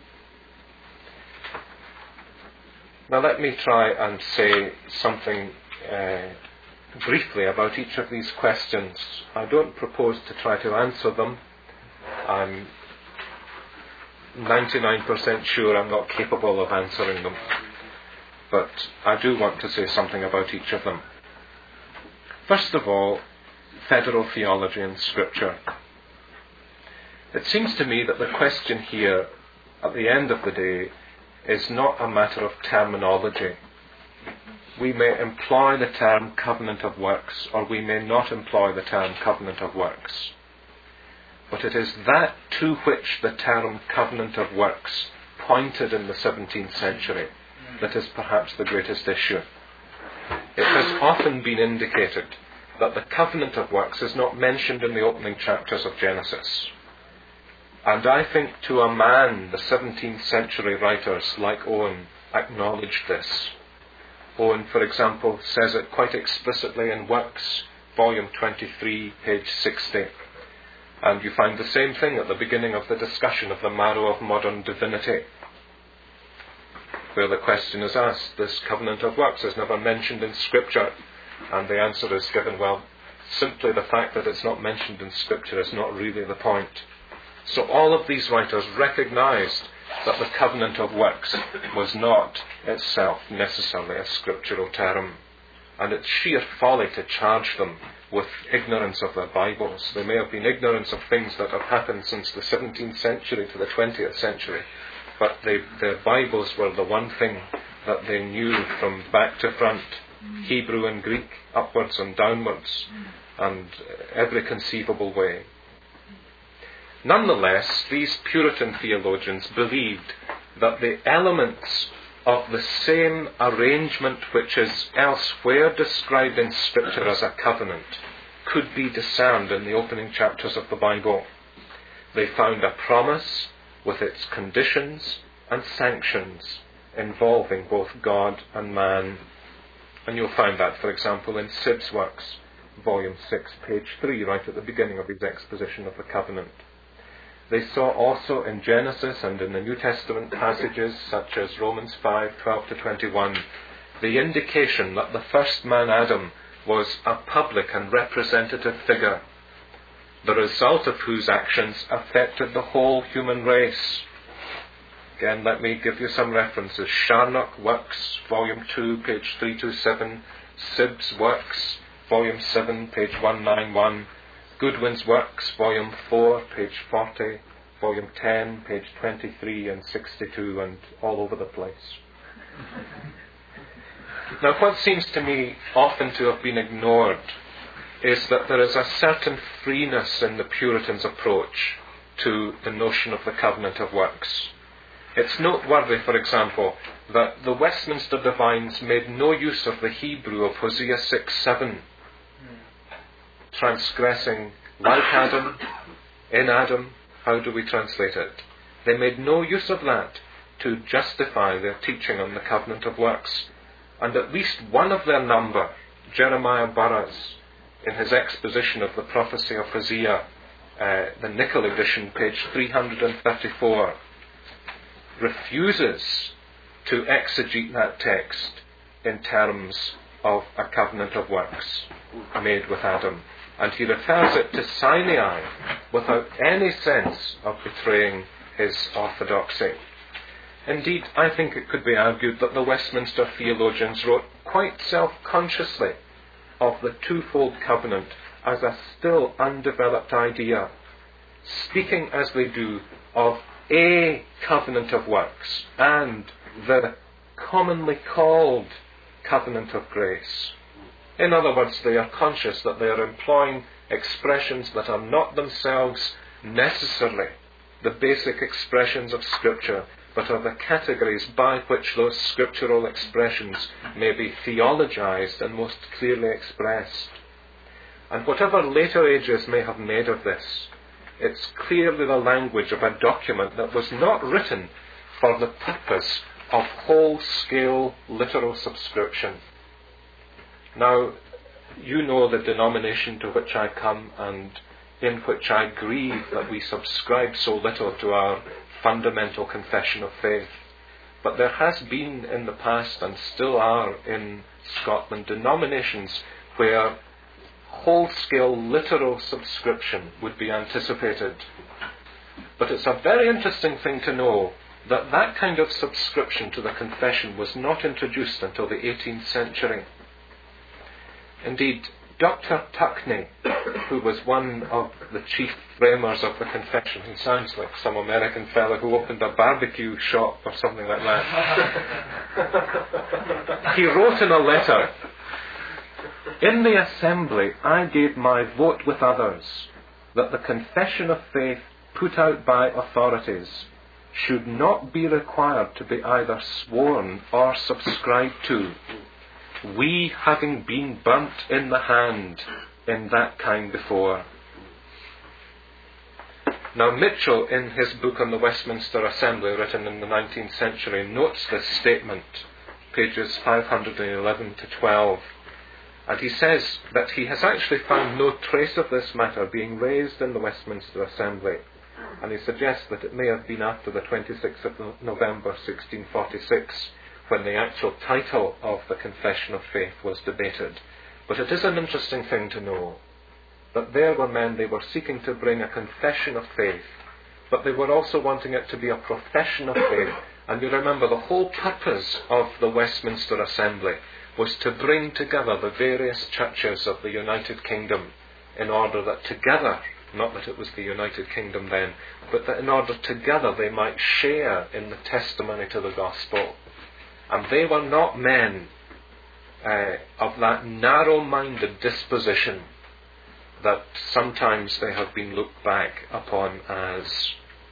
Now let me try and say something briefly about each of these questions. I don't propose to try to answer them. I'm 99% sure I'm not capable of answering them. But I do want to say something about each of them. First of all, federal theology and Scripture. It seems to me that the question here, at the end of the day, is not a matter of terminology. We may employ the term covenant of works, or we may not employ the term covenant of works. But it is that to which the term covenant of works pointed in the 17th century that is perhaps the greatest issue. It has often been indicated that the covenant of works is not mentioned in the opening chapters of Genesis. And I think to a man, the 17th century writers like Owen acknowledged this. Owen, for example, says it quite explicitly in Works, volume 23, page 60. And you find the same thing at the beginning of the discussion of the marrow of modern divinity, where the question is asked, this covenant of works is never mentioned in Scripture. And the answer is given, well, simply the fact that it's not mentioned in Scripture is not really the point. So all of these writers recognized that the covenant of works was not itself necessarily a scriptural term. And it's sheer folly to charge them with ignorance of their Bibles. They may have been ignorant of things that have happened since the 17th century to the 20th century, but their Bibles were the one thing that they knew from back to front, Hebrew and Greek, upwards and downwards, and every conceivable way. Nonetheless, these Puritan theologians believed that the elements of the same arrangement which is elsewhere described in Scripture as a covenant could be discerned in the opening chapters of the Bible. They found a promise with its conditions and sanctions involving both God and man. And you'll find that, for example, in Sibb's Works, volume 6, page 3, right at the beginning of his exposition of the covenant. They saw also in Genesis and in the New Testament passages such as Romans 5:12 to 21, the indication that the first man, Adam, was a public and representative figure, the result of whose actions affected the whole human race. Again, let me give you some references. Charnock Works, Volume 2, page 327. Sibb's Works, Volume 7, page 191. Goodwin's Works, Volume 4, page 40. Volume 10, page 23 and 62, and all over the place. Now, what seems to me often to have been ignored is that there is a certain freeness in the Puritans' approach to the notion of the covenant of works. It's noteworthy, for example, that the Westminster Divines made no use of the Hebrew of Hosea 6:7, transgressing like Adam, in Adam. How do we translate it? They made no use of that to justify their teaching on the covenant of works. And at least one of their number, Jeremiah Burroughs, in his exposition of the prophecy of Hosea, the Nickel edition, page 334, refuses to exegete that text in terms of a covenant of works made with Adam. And he refers it to Sinai without any sense of betraying his orthodoxy. Indeed, I think it could be argued that the Westminster theologians wrote quite self-consciously of the twofold covenant as a still undeveloped idea, speaking as they do of a covenant of works and the commonly called covenant of grace. In other words, they are conscious that they are employing expressions that are not themselves necessarily the basic expressions of Scripture, but are the categories by which those scriptural expressions may be theologized and most clearly expressed. And whatever later ages may have made of this, it's clearly the language of a document that was not written for the purpose of whole-scale literal subscription. Now, you know the denomination to which I come and in which I grieve that we subscribe so little to our fundamental confession of faith. But there has been in the past and still are in Scotland denominations where whole-scale literal subscription would be anticipated. But it's a very interesting thing to know that that kind of subscription to the confession was not introduced until the 18th century. Indeed, Dr. Tuckney, who was one of the chief framers of the confession, he sounds like some American fellow who opened a barbecue shop or something like that. He wrote in a letter, "In the assembly I gave my vote with others that the confession of faith put out by authorities should not be required to be either sworn or subscribed to, we having been burnt in the hand in that kind before." Now Mitchell, in his book on the Westminster Assembly, written in the 19th century, notes this statement, pages 511 to 12. And he says that he has actually found no trace of this matter being raised in the Westminster Assembly. And he suggests that it may have been after the 26th of November 1646, when the actual title of the Confession of Faith was debated. But it is an interesting thing to know that there were men, they were seeking to bring a confession of faith, but they were also wanting it to be a profession of faith. And you remember the whole purpose of the Westminster Assembly was to bring together the various churches of the United Kingdom in order that together, not that it was the United Kingdom then, but that in order together they might share in the testimony to the gospel. And they were not men of that narrow-minded disposition that sometimes they have been looked back upon as.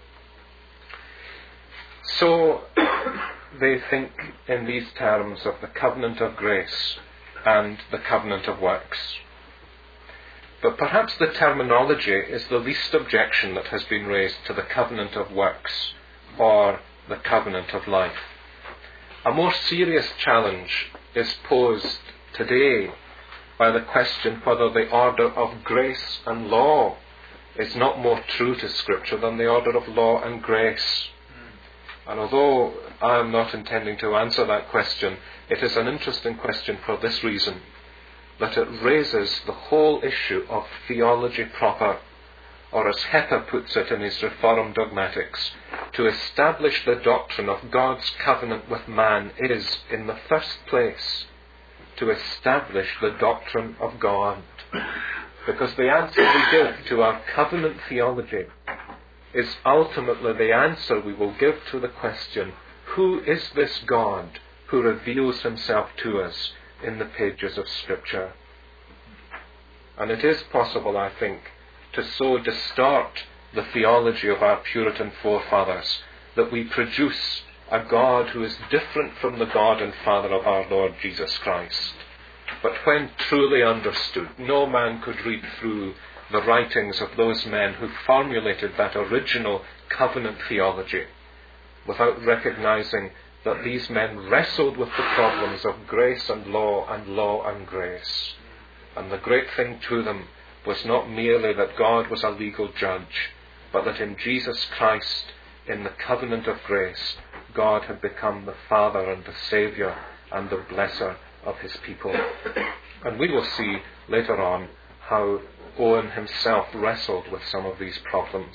So they think in these terms of the covenant of grace and the covenant of works. But perhaps the terminology is the least objection that has been raised to the covenant of works or the covenant of life. A more serious challenge is posed today by the question whether the order of grace and law is not more true to Scripture than the order of law and grace. And although I am not intending to answer that question, it is an interesting question for this reason, that it raises the whole issue of theology proper, or as Hepper puts it in his Reformed Dogmatics, to establish the doctrine of God's covenant with man is, in the first place, to establish the doctrine of God. Because the answer we give to our covenant theology is ultimately the answer we will give to the question, who is this God who reveals himself to us in the pages of Scripture? And it is possible, I think, to so distort the theology of our Puritan forefathers that we produce a God who is different from the God and Father of our Lord Jesus Christ. But when truly understood, no man could read through the writings of those men who formulated that original covenant theology without recognizing that these men wrestled with the problems of grace and law and grace. And the great thing to them was not merely that God was a legal judge, but that in Jesus Christ, in the covenant of grace, God had become the Father and the Saviour and the blesser of his people. And we will see later on how Owen himself wrestled with some of these problems.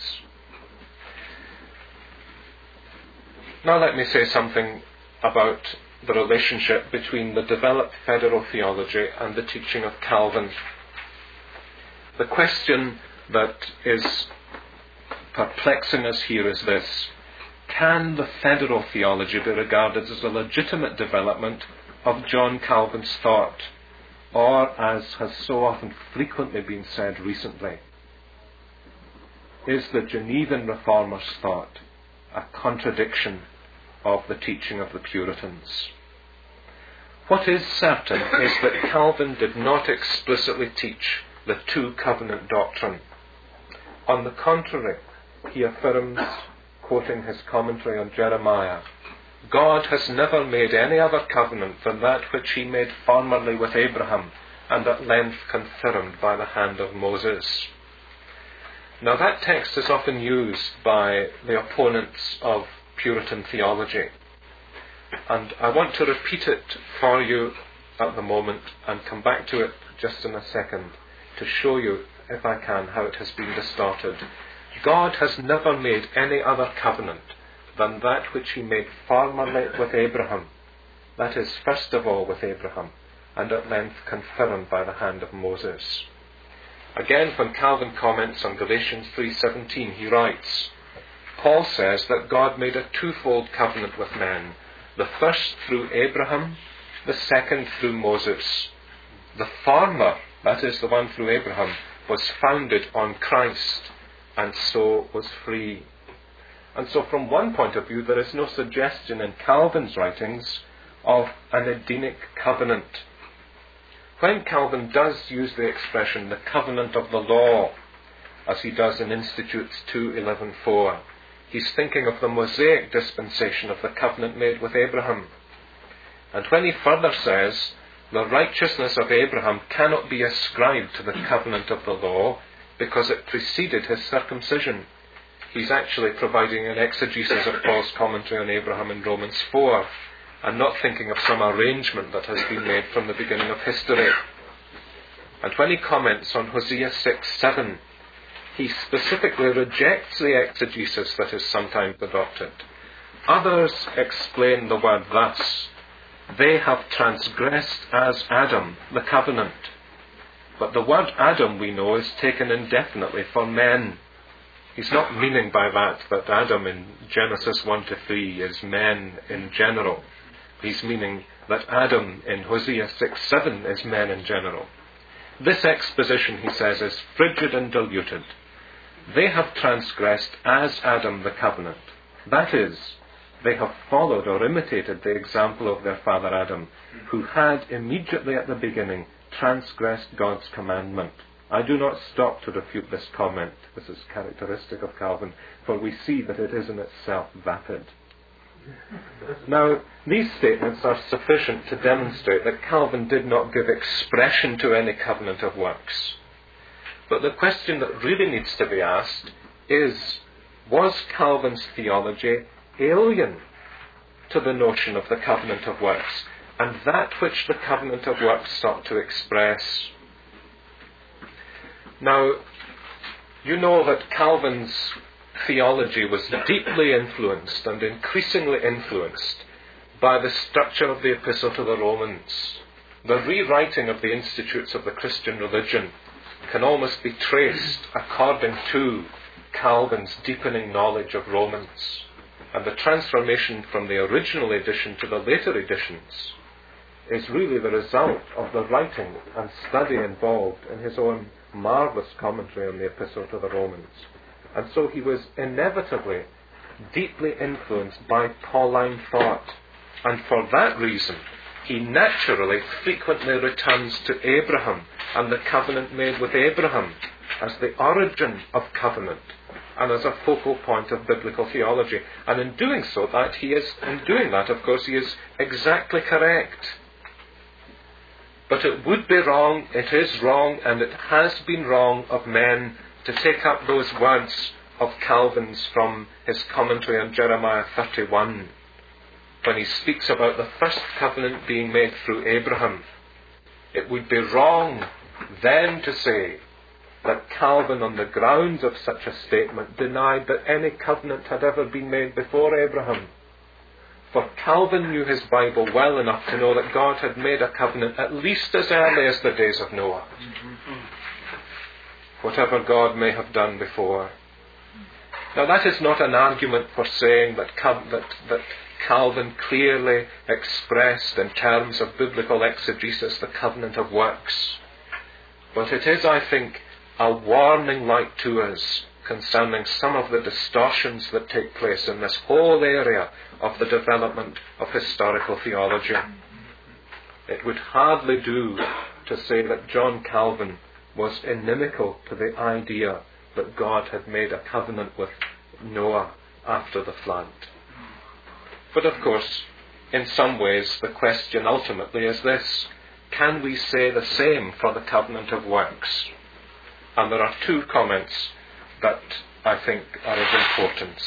Now let me say something about the relationship between the developed federal theology and the teaching of Calvin. The question that is perplexing us here is this: can the federal theology be regarded as a legitimate development of John Calvin's thought, or, as has so often frequently been said recently, is the Genevan Reformers' thought a contradiction of the teaching of the Puritans? What is certain is that Calvin did not explicitly teach the two covenant doctrine. On the contrary, he affirms, quoting his commentary on Jeremiah, God has never made any other covenant than that which he made formerly with Abraham, and at length confirmed by the hand of Moses. Now that text is often used by the opponents of Puritan theology, and I want to repeat it for you at the moment and come back to it just in a second to show you, if I can, how it has been distorted. God has never made any other covenant than that which he made formerly with Abraham. That is, first of all with Abraham, and at length confirmed by the hand of Moses. Again, when Calvin comments on Galatians 3:17, he writes, Paul says that God made a twofold covenant with men, the first through Abraham, the second through Moses. The former, that is, the one through Abraham, was founded on Christ, and so was free. And so from one point of view, there is no suggestion in Calvin's writings of an Edenic covenant. When Calvin does use the expression, the covenant of the law, as he does in Institutes 2:11.4, he's thinking of the Mosaic dispensation of the covenant made with Abraham. And when he further says, the righteousness of Abraham cannot be ascribed to the covenant of the law because it preceded his circumcision, he's actually providing an exegesis of Paul's commentary on Abraham in Romans 4, and not thinking of some arrangement that has been made from the beginning of history. And when he comments on Hosea 6:7, he specifically rejects the exegesis that is sometimes adopted. Others explain the word thus: they have transgressed as Adam the covenant. But the word Adam, we know, is taken indefinitely for men. He's not meaning by that Adam in Genesis 1-3 is men in general. He's meaning that Adam in Hosea 6:7 is men in general. This exposition, he says, is frigid and diluted. They have transgressed as Adam the covenant. That is, they have followed or imitated the example of their father Adam, who had immediately at the beginning transgressed God's commandment. I do not stop to refute this comment. This is characteristic of Calvin, for we see that it is in itself vapid. Now, these statements are sufficient to demonstrate that Calvin did not give expression to any covenant of works. But the question that really needs to be asked is, was Calvin's theology alien to the notion of the covenant of works, and that which the covenant of works sought to express? Now, you know that Calvin's theology was deeply influenced and increasingly influenced by the structure of the Epistle to the Romans. The rewriting of the institutes of the Christian religion can almost be traced according to Calvin's deepening knowledge of Romans. And the transformation from the original edition to the later editions is really the result of the writing and study involved in his own marvellous commentary on the Epistle to the Romans. And so he was inevitably deeply influenced by Pauline thought. And for that reason, he naturally frequently returns to Abraham and the covenant made with Abraham as the origin of covenant and as a focal point of biblical theology. And in doing so, of course, he is exactly correct. But it would be wrong, it is wrong, and it has been wrong of men to take up those words of Calvin's from his commentary on Jeremiah 31, when he speaks about the first covenant being made through Abraham. It would be wrong then to say that Calvin, on the grounds of such a statement, denied that any covenant had ever been made before Abraham. For Calvin knew his Bible well enough to know that God had made a covenant at least as early as the days of Noah. Whatever God may have done before. Now that is not an argument for saying that Calvin clearly expressed in terms of biblical exegesis the covenant of works. But it is, I think, a warning light to us concerning some of the distortions that take place in this whole area of the development of historical theology. It would hardly do to say that John Calvin was inimical to the idea that God had made a covenant with Noah after the flood. But of course, in some ways, the question ultimately is this: can we say the same for the covenant of works? And there are two comments that I think are of importance.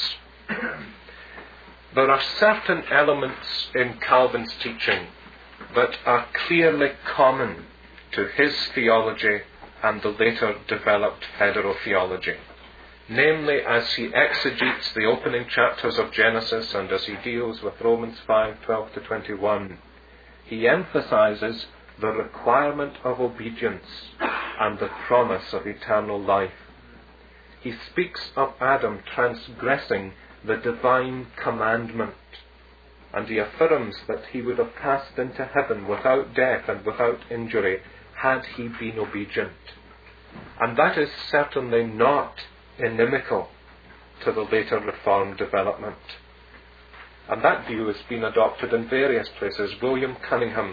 There are certain elements in Calvin's teaching that are clearly common to his theology and the later developed federal theology. Namely, as he exegetes the opening chapters of Genesis and as he deals with Romans 5:12-21, he emphasizes the requirement of obedience and the promise of eternal life. He speaks of Adam transgressing the divine commandment, and he affirms that he would have passed into heaven without death and without injury had he been obedient. And that is certainly not inimical to the later Reformed development. And that view has been adopted in various places. William Cunningham,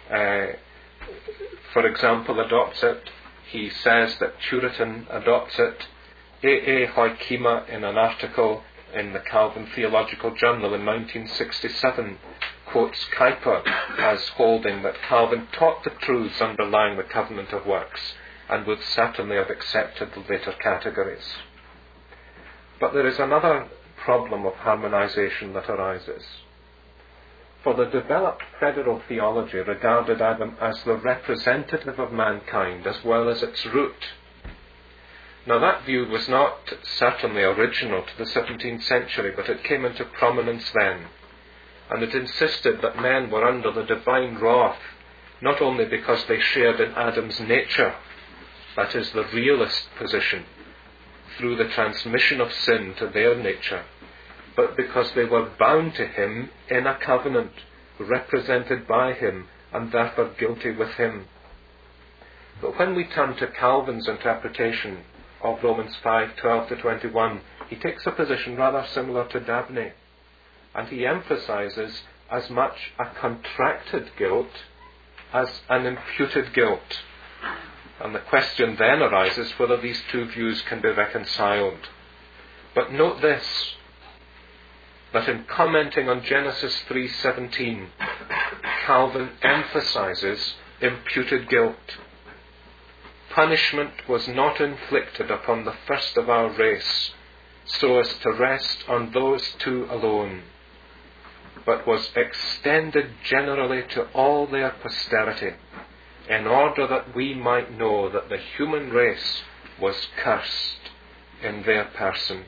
for example, adopts it. He says that Churiton adopts it. A. Hoikima, in an article in the Calvin Theological Journal in 1967, quotes Kuyper as holding that Calvin taught the truths underlying the covenant of works and would certainly have accepted the later categories. But there is another problem of harmonization that arises. For the developed federal theology regarded Adam as the representative of mankind as well as its root. Now that view was not certainly original to the 17th century, but it came into prominence then. And it insisted that men were under the divine wrath, not only because they shared in Adam's nature, that is the realist position, through the transmission of sin to their nature, but because they were bound to him in a covenant, represented by him, and therefore guilty with him. But when we turn to Calvin's interpretation of Romans 5:12-21, he takes a position rather similar to Dabney, and he emphasizes as much a contracted guilt as an imputed guilt. And the question then arises whether these two views can be reconciled. But note this, that in commenting on Genesis 3:17, Calvin emphasizes imputed guilt. punishment was not inflicted upon the first of our race, so as to rest on those two alone, but was extended generally to all their posterity, in order that we might know that the human race was cursed in their person.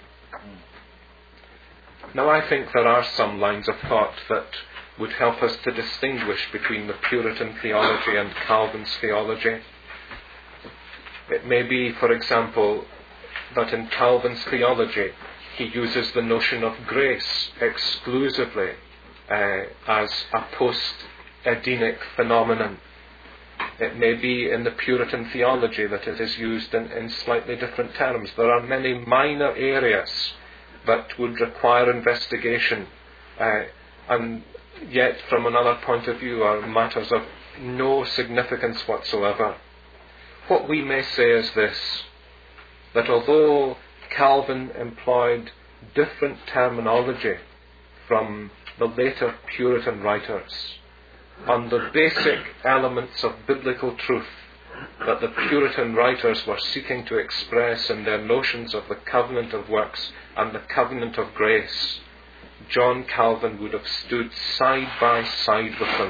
Now, I think there are some lines of thought that would help us to distinguish between the Puritan theology and Calvin's theology. It may be, for example, that in Calvin's theology he uses the notion of grace exclusively as a post-Edenic phenomenon. It may be in the Puritan theology that it is used in slightly different terms. There are many minor areas that would require investigation, and yet from another point of view are matters of no significance whatsoever. What we may say is this, that although Calvin employed different terminology from the later Puritan writers, on the basic elements of biblical truth that the Puritan writers were seeking to express in their notions of the covenant of works and the covenant of grace, John Calvin would have stood side by side with them.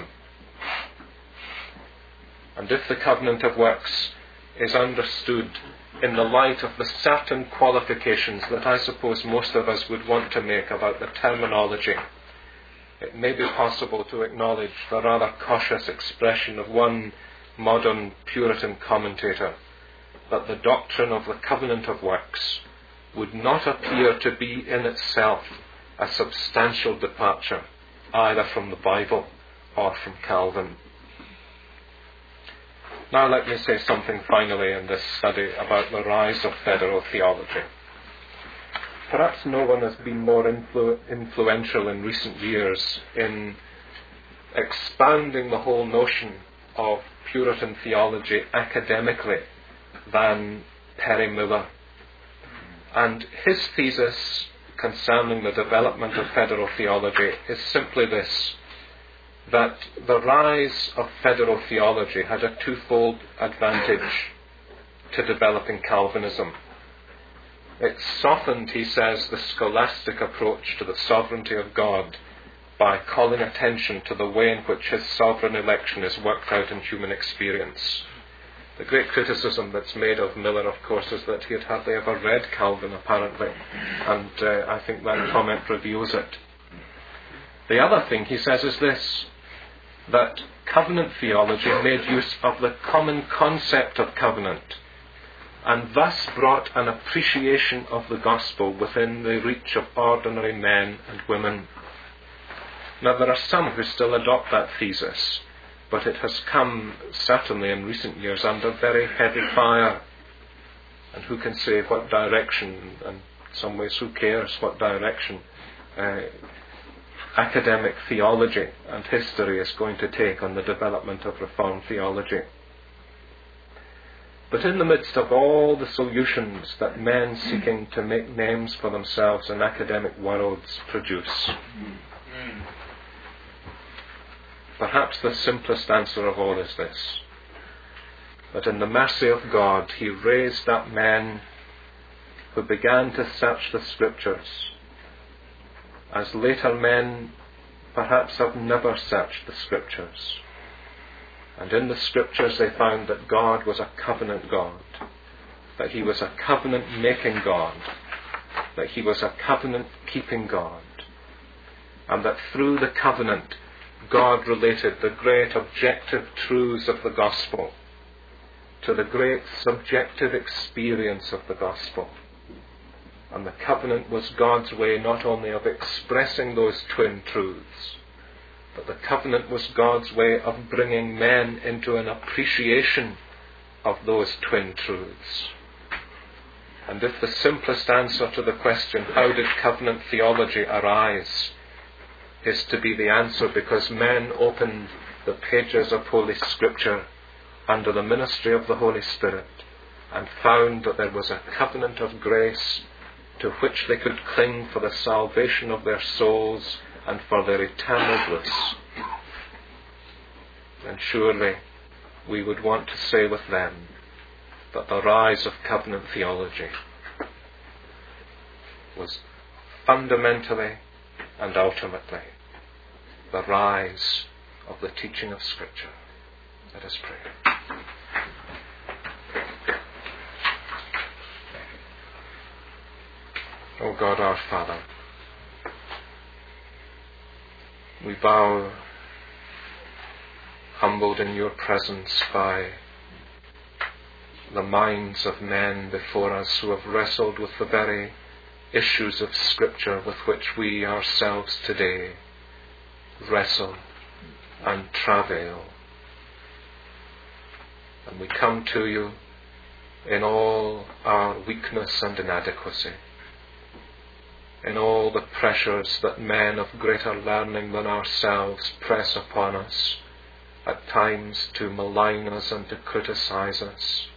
And if the covenant of works is understood in the light of the certain qualifications that I suppose most of us would want to make about the terminology, it may be possible to acknowledge the rather cautious expression of one modern Puritan commentator that the doctrine of the covenant of works would not appear to be in itself a substantial departure either from the Bible or from Calvin. Now let me say something finally in this study about the rise of federal theology. Perhaps no one has been more influential in recent years in expounding the whole notion of Puritan theology academically than Perry Miller. And his thesis concerning the development of federal theology is simply this, that the rise of federal theology had a twofold advantage to developing Calvinism. It softened, he says, the scholastic approach to the sovereignty of God by calling attention to the way in which his sovereign election is worked out in human experience. The great criticism that's made of Miller, of course, is that he had hardly ever read Calvin, apparently, and I think that comment reveals it. The other thing, he says, is this, that covenant theology made use of the common concept of covenant, and thus brought an appreciation of the gospel within the reach of ordinary men and women. Now, there are some who still adopt that thesis, but it has come, certainly in recent years, under very heavy fire. And who can say what direction, and in some ways who cares what direction academic theology and history is going to take on the development of Reformed theology. But in the midst of all the solutions that men seeking to make names for themselves in academic worlds produce, perhaps the simplest answer of all is this, that in the mercy of God he raised up men who began to search the Scriptures as later men perhaps have never searched the Scriptures. And in the Scriptures they found that God was a covenant God, that he was a covenant-making God, that he was a covenant-keeping God, and that through the covenant God related the great objective truths of the gospel to the great subjective experience of the gospel. And the covenant was God's way not only of expressing those twin truths, but the covenant was God's way of bringing men into an appreciation of those twin truths. And if the simplest answer to the question, how did covenant theology arise, is to be the answer because men opened the pages of Holy Scripture under the ministry of the Holy Spirit and found that there was a covenant of grace to which they could cling for the salvation of their souls and for their eternal bliss. And surely we would want to say with them that the rise of covenant theology was fundamentally and ultimately the rise of the teaching of Scripture. Let us pray. O God our Father, we bow humbled in your presence by the minds of men before us who have wrestled with the very issues of Scripture with which we ourselves today wrestle and travail. And we come to you in all our weakness and inadequacy, in all the pressures that men of greater learning than ourselves press upon us, at times to malign us and to criticize us.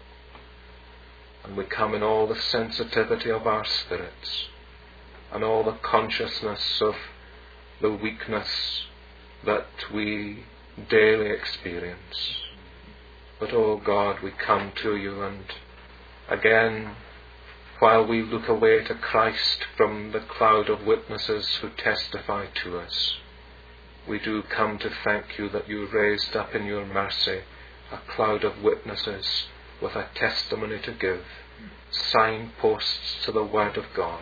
And we come in all the sensitivity of our spirits and all the consciousness of the weakness that we daily experience. But, O God, we come to you, and again, while we look away to Christ from the cloud of witnesses who testify to us, we do come to thank you that you raised up in your mercy a cloud of witnesses with a testimony to give, signposts to the Word of God.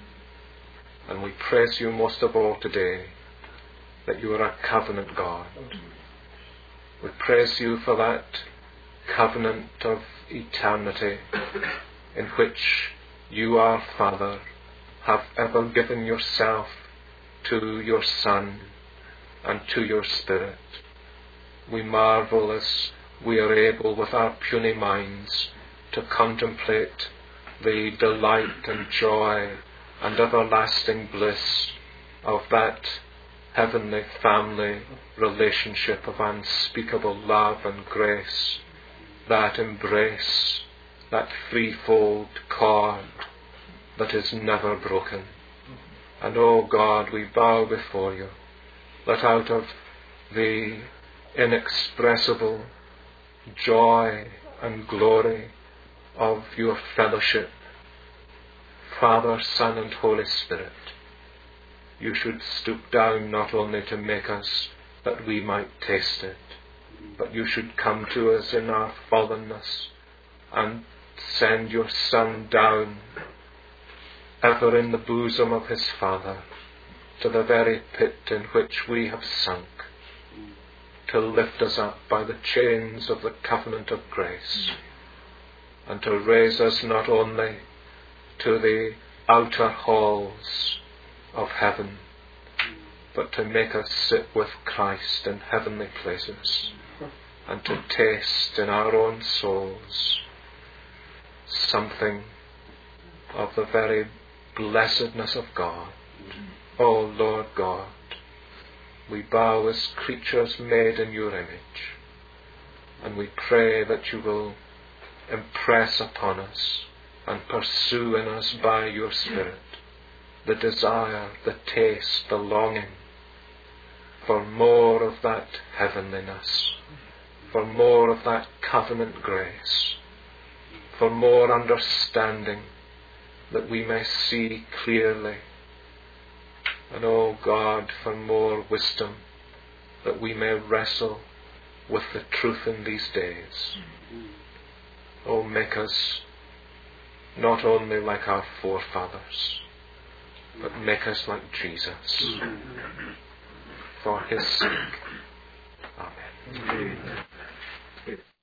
And we praise you most of all today that you are a covenant God. We praise you for that covenant of eternity in which you, our Father, have ever given yourself to your Son and to your Spirit. We marvel as we are able with our puny minds to contemplate the delight and joy and everlasting bliss of that heavenly family relationship of unspeakable love and grace, that embrace, that threefold cord that is never broken. And, O God, we bow before you, that out of the inexpressible joy and glory of your fellowship, Father, Son, and Holy Spirit, you should stoop down not only to make us that we might taste it, but you should come to us in our fallenness and send your Son down, ever in the bosom of his Father, to the very pit in which we have sunk, to lift us up by the chains of the covenant of grace, and to raise us not only to the outer halls of heaven, but to make us sit with Christ in heavenly places, and to taste in our own souls something of the very blessedness of God. O Lord God, we bow as creatures made in your image, and we pray that you will impress upon us and pursue in us by your Spirit the desire, the taste, the longing for more of that heavenliness, for more of that covenant grace, for more understanding that we may see clearly, and, O God, for more wisdom that we may wrestle with the truth in these days. O make us not only like our forefathers, but make us like Jesus. For his sake. Amen.